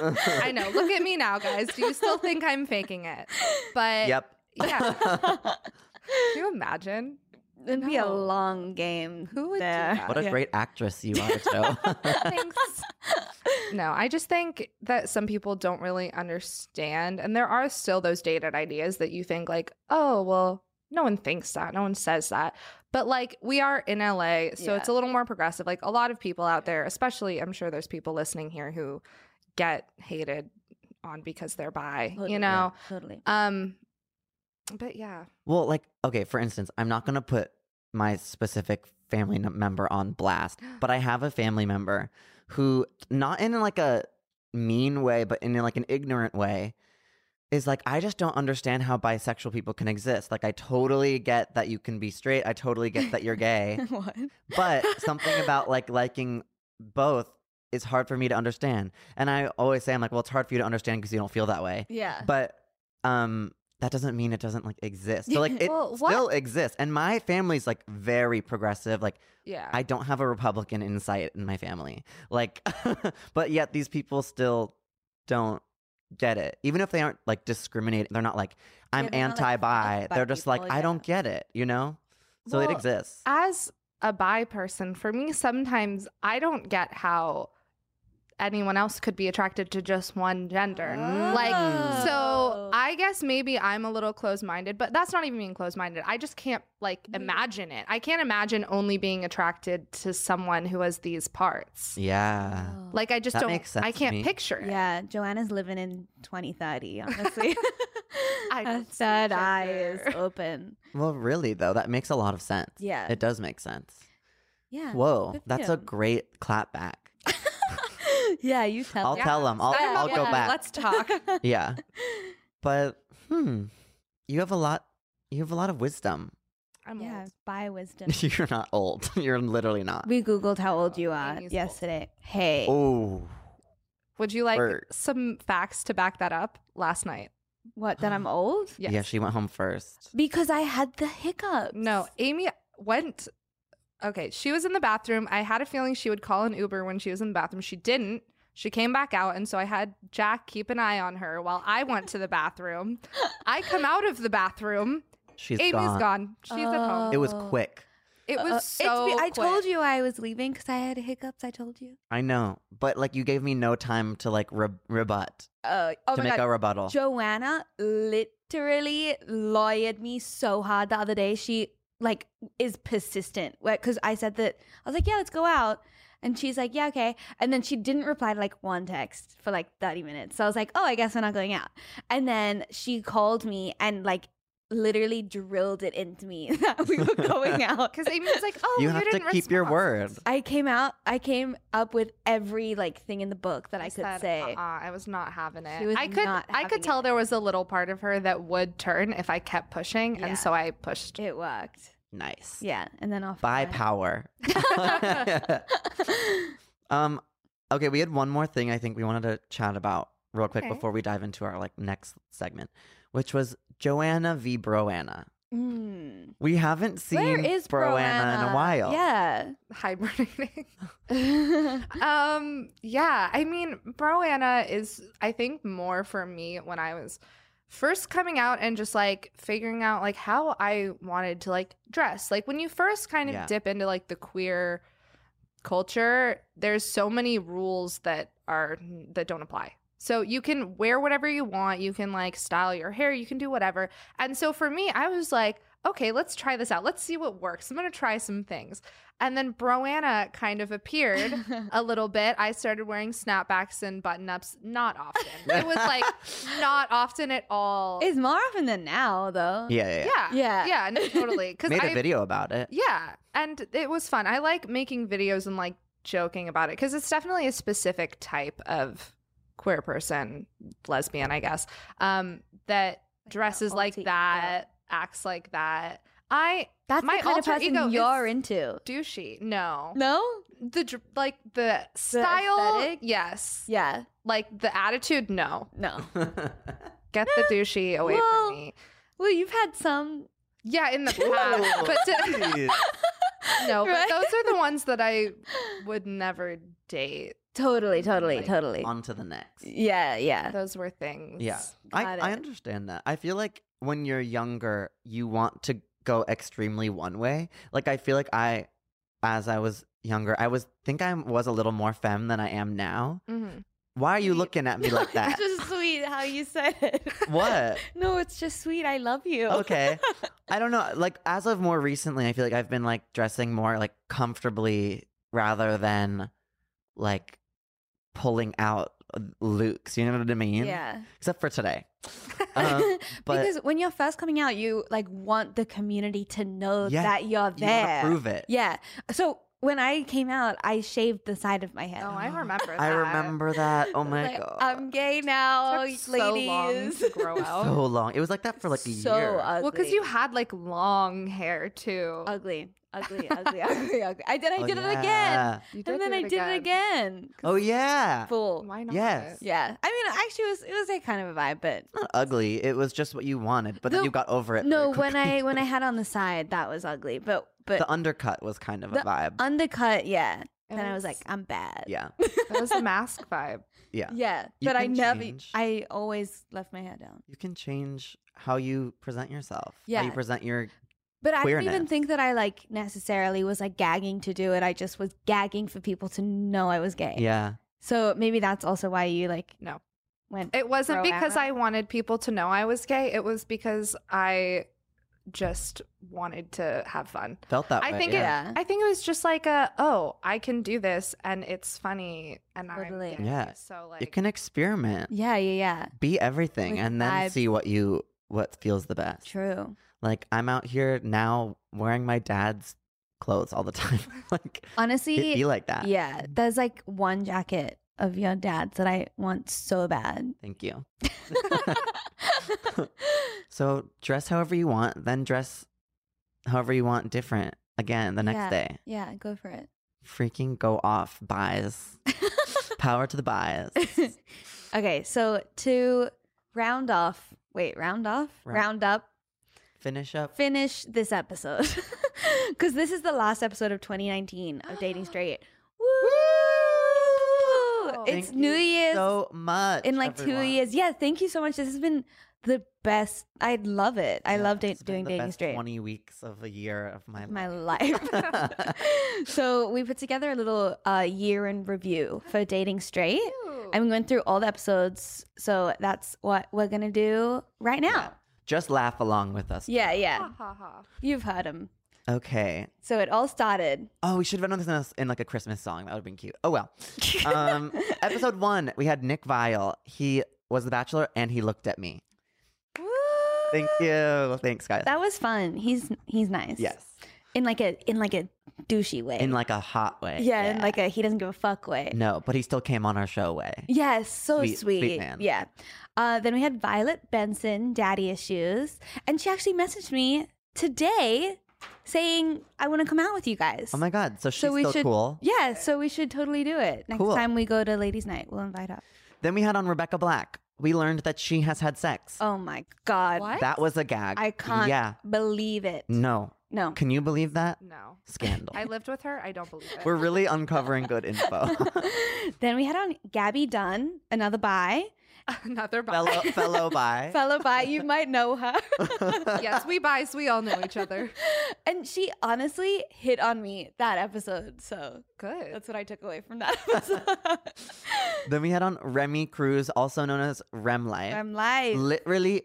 I know. Look at me now, guys. Do you still think I'm faking it? But Yep. yeah. Can you imagine? It'd be a No. long game. Who would do there. that? What a Yeah. great actress you are, Joe. Thanks. No, I just think that some people don't really understand. And there are still those dated ideas that you think, like, oh, well, no one thinks that. No one says that. But like, we are in LA, so it's a little more progressive. Like, a lot of people out there, especially, I'm sure there's people listening here who get hated on because they're bi, Totally, you know? Totally. But yeah. Well, like, okay, for instance, I'm not going to put my specific family member on blast, but I have a family member who, not in like a mean way, but in like an ignorant way, is like, I just don't understand how bisexual people can exist. Like, I totally get that you can be straight. I totally get that you're gay. What? But something about like liking both is hard for me to understand. And I always say, I'm like, well, it's hard for you to understand because you don't feel that way. Yeah. But that doesn't mean it doesn't like exist. So like it Well, what- still exists. And my family's like very progressive. Like Yeah. I don't have a Republican in sight in my family. Like but yet these people still don't get it. Even if they aren't like discriminating, they're not like, I'm they're not, like, anti-bi. fucked by They're just like, people, I don't yeah. get it, you know? So it Well, exists. As a bi person, for me, sometimes I don't get how anyone else could be attracted to just one gender. Like, so Oh. I guess maybe I'm a little closed-minded, but that's not even being closed-minded. I just can't like imagine it. I can't imagine only being attracted to someone who has these parts. Yeah. Like, I just That don't, makes sense I to can't me. picture it. Yeah, Joanna's living in 2030, honestly. I Her don't see third eye is gender. open. Well, really though, that makes a lot of sense. Yeah. It does make sense. Yeah. Whoa, good for that's a him. great clapback. Yeah, you tell I'll them. tell him. I'll Set him I'll up go with- back. Let's talk. Yeah. But you have a lot of wisdom. I'm Yeah, old. buy wisdom. You're not old. You're literally not. We Googled how old you are Amy's old. yesterday. Hey. Oh. Would you like Bert. some facts to back that up? Last night. What, that I'm old? Yes. Yeah, she went home first. Because I had the hiccups. No, Amy went. Okay, she was in the bathroom. I had a feeling she would call an Uber when she was in the bathroom. She didn't. She came back out, and so I had Jack keep an eye on her while I went to the bathroom. I come out of the bathroom. She's Amy's gone. She's at home. It was Oh. quick. It was so. I told quick. you I was leaving because I had hiccups. I told you. I know, but like you gave me no time to like rebut Oh to my make god. a rebuttal. Joanna literally lawyered me so hard the other day. She like is persistent because I said that I was like, yeah, let's go out. And she's like, yeah, okay. And then she didn't reply to like one text for like 30 minutes. So I was like, oh, I guess we're not going out. And then she called me and like literally drilled it into me that we were going out. Because Amy was like, "Oh, you you have to didn't keep your respond." word. I came up with every like thing in the book that I could said, say. I was not having it. She was I could not I could having tell it. there was a little part of her that would turn if I kept pushing, Yeah. and so I pushed. It worked. Nice. Yeah. And then off. By I went. power. Okay, we had one more thing I think we wanted to chat about real quick Okay. before we dive into our like next segment, which was Joanna v. Broanna. Mm. We haven't seen Where is Broanna in a while. Yeah. Hibernating. Yeah, I mean, Broanna is, I think, more for me when I was first coming out and just like figuring out like how I wanted to like dress. Like when you first kind of Yeah. dip into like the queer culture, there's so many rules that don't apply. So you can wear whatever you want, you can like style your hair, you can do whatever. And so for me, I was like, okay, let's try this out. Let's see what works. I'm going to try some things. And then Broanna kind of appeared a little bit. I started wearing snapbacks and button-ups. Not often. It was like not often at all. It's more often than now, though. Yeah. Yeah. No, totally. Because Made a video about it. yeah, and it was fun. I like making videos and like joking about it because it's definitely a specific type of queer person, lesbian, I guess, that dresses like alter that, acts like that. That's My the kind of alter person ego you're is- into. douchey. No, No? the style, aesthetic? yes. Yeah. Like the attitude, no. No. Get the douchey away Well- from me. Well, you've had some. Yeah, in the past, but Jeez. no, Right? but those are the ones that I would never date. Totally. Like, on to the next. Yeah, yeah. Those were things. Yeah. Got I it. understand that. I feel like when you're younger, you want to go extremely one way. Like I feel like as I was younger, I was a little more femme than I am now. Mm-hmm. Why are you looking at me like that? It's just sweet how you said it. What? No, it's just sweet. I love you. Okay. I don't know. Like as of more recently, I feel like I've been like dressing more like comfortably rather than like pulling out looks. You know what I mean? Yeah. Except for today. But Because when you're first coming out, you like want the community to know Yeah, that you're you want there. to prove it. Yeah. So when I came out, I shaved the side of my head. Oh, I remember that. I remember that. Oh my Like, god. I'm gay now, Took so ladies. long to grow out. So long. It was like that for like a So year. ugly. Well, because you had like long hair too. ugly. I did it Oh, again. yeah. You And then do I did it again. Oh yeah. Fool. Why not? Yes. Yeah. I mean, actually, it was a kind of a vibe, but Not ugly. It was just what you wanted, but then No, you got over it. no, very quickly. when I had on the side, that was ugly. But the undercut was kind of a the vibe. undercut, yeah. It Then I was like, was- I'm bad. Yeah. That was the mask vibe. Yeah. Yeah. You But I can never. change. I always left my hair down. You can change how you present yourself. How Yeah. you present your But I don't even Queerness. think that I like necessarily was like gagging to do it. I just was gagging for people to know I was gay. Yeah. So maybe that's also why you like No. went. It wasn't because Broanna? I wanted people to know I was gay. It was because I just wanted to have fun. Felt that I way. think yeah. I think it was just like I can do this and it's funny and Totally. I'm gay. Yeah. So like You can experiment. Yeah. Be everything With and then vibes. see what feels the best. True. Like I'm out here now wearing my dad's clothes all the time. Like Honestly, it be like that. yeah. There's like one jacket of your dads that I want so bad. Thank you. So dress however you want, then dress however you want different again the next day. Yeah, go for it. Freaking go off, buys. Power to the buys. Okay, so to round up, Finish up. finish this episode. Because this is the last episode of 2019 of Dating Straight. Woo! It's Thank New you Year's so much in like everyone. 2 years. Yeah, thank you so much. This has been the best. I love it. I Yeah, love it's been doing the Dating best Straight. 20 weeks of a year of my My life. life. So we put together a little year in review for Dating Straight. And we went through all the episodes. So that's what we're going to do right now. Just laugh along with us. Yeah, yeah. Ha, ha, ha. You've heard them. Okay. So it all started. Oh, we should have done this in like a Christmas song. That would have been cute. Oh, well. Episode 1, we had Nick Viall. He was the Bachelor and he looked at me. Thank you. Thanks, guys. That was fun. He's nice. Yes. In like a douchey way. In like a hot way. yeah, in like a he doesn't give a fuck way. No, but he still came on our show way. Yes, so Sweet- sweet. sweet man. Yeah. Then we had Violet Benson, Daddy Issues, and she actually messaged me today saying I want to come out with you guys. Oh my God. So she's So we still should, cool. Yeah, so we should totally do it. Next Cool. time we go to Ladies Night, we'll invite her. Then we had on Rebecca Black. We learned that she has had sex. Oh my God. What? That was a gag. I can't Yeah. believe it. No. No. Can you believe that? No. Scandal. I lived with her. I don't believe it. We're really uncovering good info. Then we had on Gabby Dunn, another bi. Another bi. fellow bi. Fellow bi, you might know her. Yes, we bis. We all know each other. And she honestly hit on me that episode. So Good. that's what I took away from that episode. Then we had on Remy Cruz, also known as Rem Life. I'm live. Literally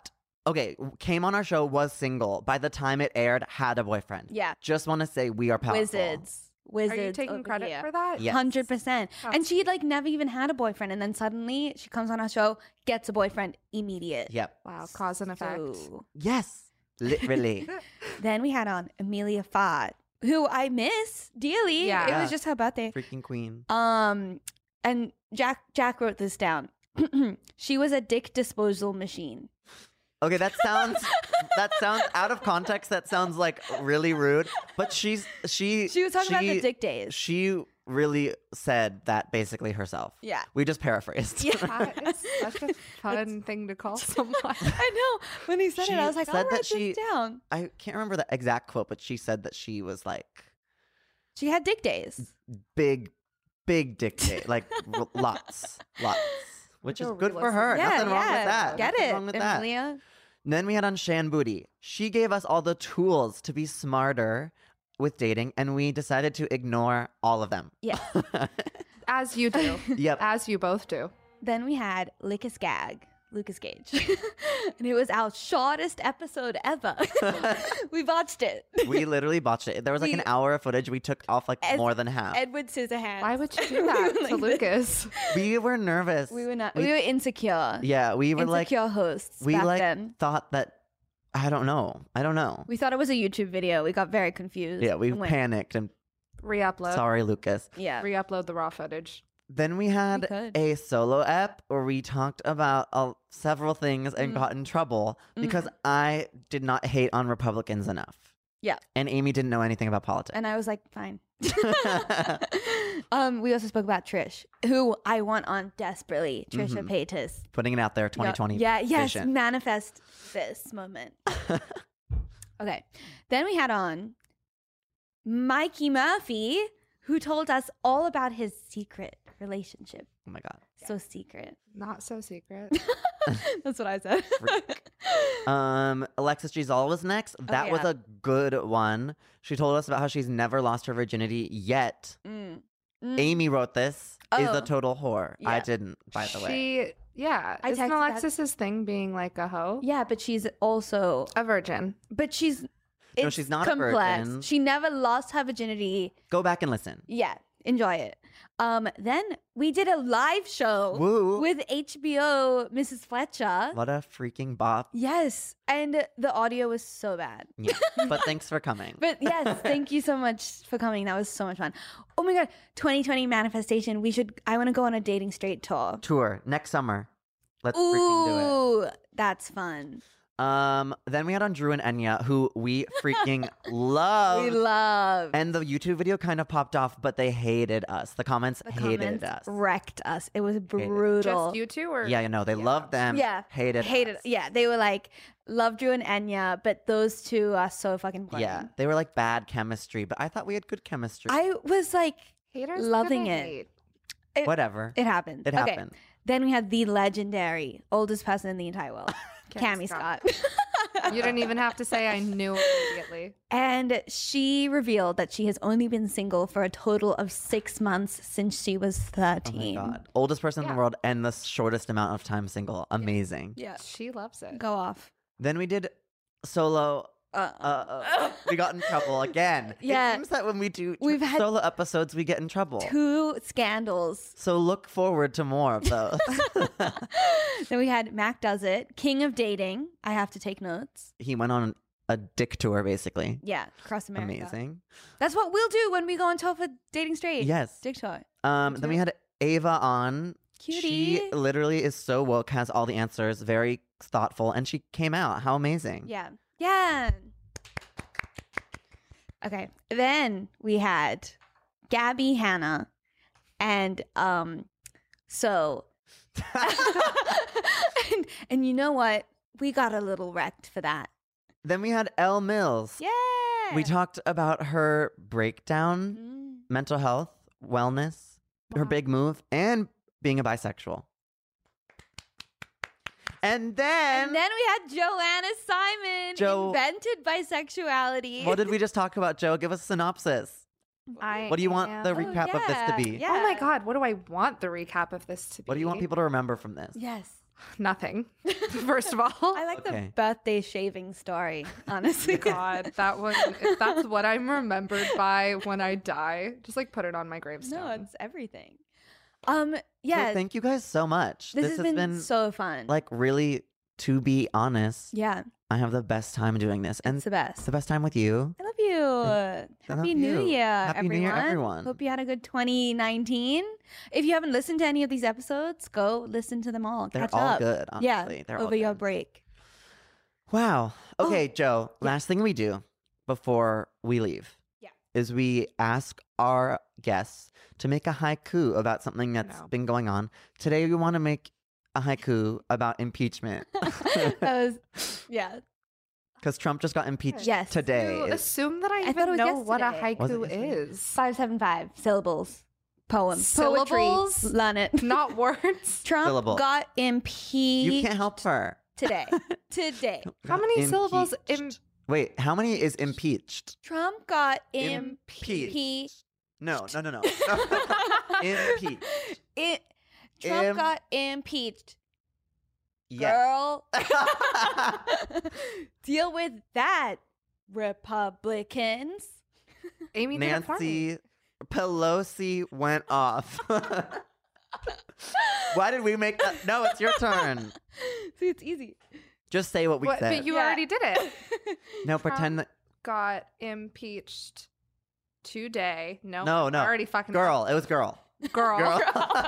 came on our show, was single. By the time it aired, had a boyfriend. Yeah. Just want to say we are powerful. Wizards. Are you taking over credit here. for that? Yes. 100%. And she like never even had a boyfriend. And then suddenly she comes on our show, gets a boyfriend immediate. Yep. Wow. Cause and effect. So- Yes. Literally. Then we had on Amelia Fott, who I miss dearly. Yeah. It Yeah. was just her birthday. Freaking queen. And Jack wrote this down. She was a dick disposal machine. Okay, that sounds out of context. That sounds like really rude. But she She was talking about the dick days. She really said that basically herself. Yeah. We just paraphrased. Yeah. That is such a fun thing to call someone. I know. When he said She it, I was like, said I'll that write she- this down. I can't remember the exact quote, but she said that she was like She had dick days. big dick day, like lots, which is Go good for re-listen. her. Yeah, Nothing wrong with yeah. that. Get Nothing it, wrong with that. Amelia. And then we had on Shan Booty. She gave us all the tools to be smarter with dating, and we decided to ignore all of them. Yeah. As you do. Yep. As you both do. Then we had Lucas Gag, Lucas Gage. And it was our shortest episode ever. We watched it. We literally botched it. There was like an hour of footage. We took off like more than half. Edward Scissorhands. Why would you do that to Like Lucas? We were nervous. We were not. We were insecure. Yeah, we were like, Insecure hosts we back like then. thought that. I don't know. We thought it was a YouTube video. We got very confused. Yeah, we and went, panicked and Re-upload. sorry, Lucas. Yeah. Re-upload the raw footage. Then we had could. a solo ep where we talked about several things and Mm. got in trouble because Mm-hmm. I did not hate on Republicans enough. Yeah. And Amy didn't know anything about politics. And I was like, fine. We also spoke about Trish, who I want on desperately. Trisha Paytas. Putting it out there, 2020 Yeah, yes, vision. manifest this moment. Okay. Then we had on Mikey Murphy, who told us all about his secret relationship. Oh my God. So secret. Not so secret. That's what I said. Freak. Alexis Giselle was next. That was yeah. a good one. She told us about how she's never lost her virginity yet. Mm. Amy wrote this. Is Oh. a total whore. I Yeah. didn't, by the way. She, yeah. I Isn't texted that- Alexis's thing being like a hoe? Yeah, but she's also, A virgin. but she's, No, it's she's not a complex. virgin. She never lost her virginity. Go back and listen. Yeah. enjoy it. Then we did a live show Woo. with HBO, Mrs. Fletcher. What a freaking bop. Yes, and the audio was so bad. Yeah. But thanks for coming. But yes, thank you so much for coming. That was so much fun. Oh my god, 2020 manifestation. I want to go on a dating straight tour. Tour next summer. Let's freaking do Ooh, that's fun. it. Then we had on Drew and Enya, who we freaking love. We love. And the YouTube video kind of popped off, but they hated us. The comments The hated comments us. wrecked us. It was it. brutal. Just you two, or Yeah, they loved them. Yeah, Hated us. Yeah, they were like, love Drew and Enya, but those two are so fucking bland. Yeah, they were like bad chemistry, but I thought we had good chemistry. I was like, haters loving gonna it. hate. Whatever. it happened. It Okay. happened. Then we had the legendary oldest person in the entire world, Cammie Cammie Scott. You didn't even have to say. I knew immediately. And she revealed that she has only been single for a total of 6 months since she was Oh my 13. god. Oldest person in Yeah. the world and the shortest amount of time single. Amazing. Yeah. She loves it. Go off. Then we did solo. We got in trouble again. Yeah. It seems that when we do We've had solo episodes, we get in trouble. 2 scandals. So look forward to more of those. Then we had Mac Does It, King of Dating. I have to take notes. He went on a dick tour, basically. Yeah, across America. Amazing. That's what we'll do when we go on tour for Dating Straight. Yes. Dick tour. Then we had Ava on. Cutie. She literally is so woke, has all the answers, very thoughtful, and she came out. How amazing. Yeah. Yeah. Okay. Then we had Gabby Hanna. And so and you know what? We got a little wrecked for that. Then we had Elle Mills. Yeah. We talked about her breakdown, Mm. mental health, wellness, her Wow. big move, and being a bisexual. And then, And then we had Joanna Simon, Jo- invented bisexuality. what did we just talk about, Joe? Give us a synopsis. What do you want the am- recap of this to be? Yeah. Oh my god, what do I want the recap of this to be? What do you want people to remember from this? Yes. Nothing. First of all. I like Okay. the birthday shaving story, honestly. God, that one. If that's what I'm remembered by when I die, just like put it on my gravestone. No, it's everything. So Yeah. thank you guys so much. this has has been so fun. like really, to be honest, yeah, I have the best time doing this. And it's the best. it's the best time with you. I love you. love Happy New you. Year, Happy New everyone. Year, everyone. Hope you had a good 2019. If you haven't listened to any of these episodes, go listen to them all. They're Catch all up. good, honestly. Yeah, They're all over your good. break. Wow. Okay, Oh, Joe, last thing we do before we leave Yeah. is we ask our guests to make a haiku about something that's No. been going on. Today, we want to make a haiku about impeachment That was, yeah. because Trump just got impeached Yes. today. You assume that I I thought it even was know what a yesterday. Was it haiku yesterday? is. 575 syllables. Poem. Syllables? Poetry. Learn it. Not words. Trump Syllable. got impeached. You can't help her. today. Today. How many syllables Impeached. Wait, how many is impeached? Trump got Impeached. impeached. No. Impeached. Trump Im- got impeached. Yeah. Girl. Deal with that, Republicans. Amy did it for me. Nancy Pelosi went off. Why did we make that? No, it's your turn. See, it's easy. Just say what we What, said. but you Yeah. already did it. No, pretend that. Got impeached today. No, No, I'm no. already fucking Girl. It was girl. Girl. Girl.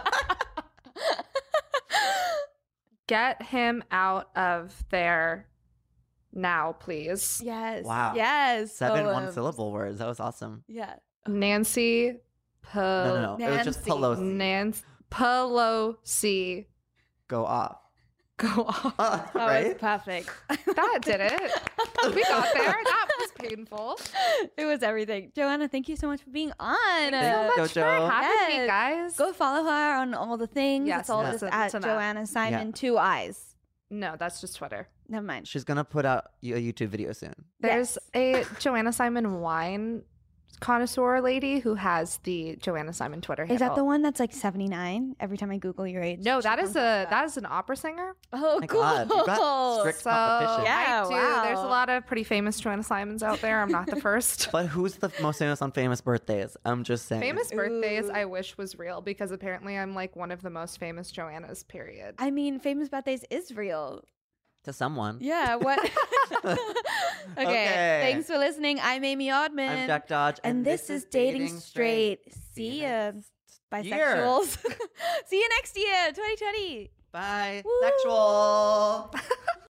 Get him out of there now, please. Yes. Wow. Yes. 7 poems. one-syllable words. That was awesome. Yeah. Nancy No. It was just Nancy. Pelosi. Nancy Pelosi. Go off. Go off. That was Right? perfect. That did it. We got there. That was painful. It was everything. Joanna, thank you so much for being on. Thanks so Thank you, much for Jojo. having Yes. me, guys. Go follow her on all the things. Yes, it's all yes. just to- at to that. Joanna Simon, Yeah. 2 eyes. No, that's just Twitter. Never mind. She's going to put out a YouTube video soon. There's Yes. a Joanna Simon wine connoisseur lady who has the Joanna Simon Twitter handle. Is that the one that's like 79? Every time I Google your age. No, she that comes is up with that is an opera singer. Oh, My cool. God, you got strict So competition. Yeah. I do. wow. There's a lot of pretty famous Joanna Simons out there. I'm not the first. But who's the most famous on famous birthdays? I'm just saying. Famous birthdays, Ooh. I wish was real because apparently I'm like one of the most famous Joannas. Period. I mean, famous birthdays is real. To someone. Yeah. What? okay. Okay. Thanks for listening. I'm Amy Oddman. I'm Jack Dodge. And this is Dating Straight. See ya, bisexuals. See you next year, 2020. Bye. Woo. Sexual.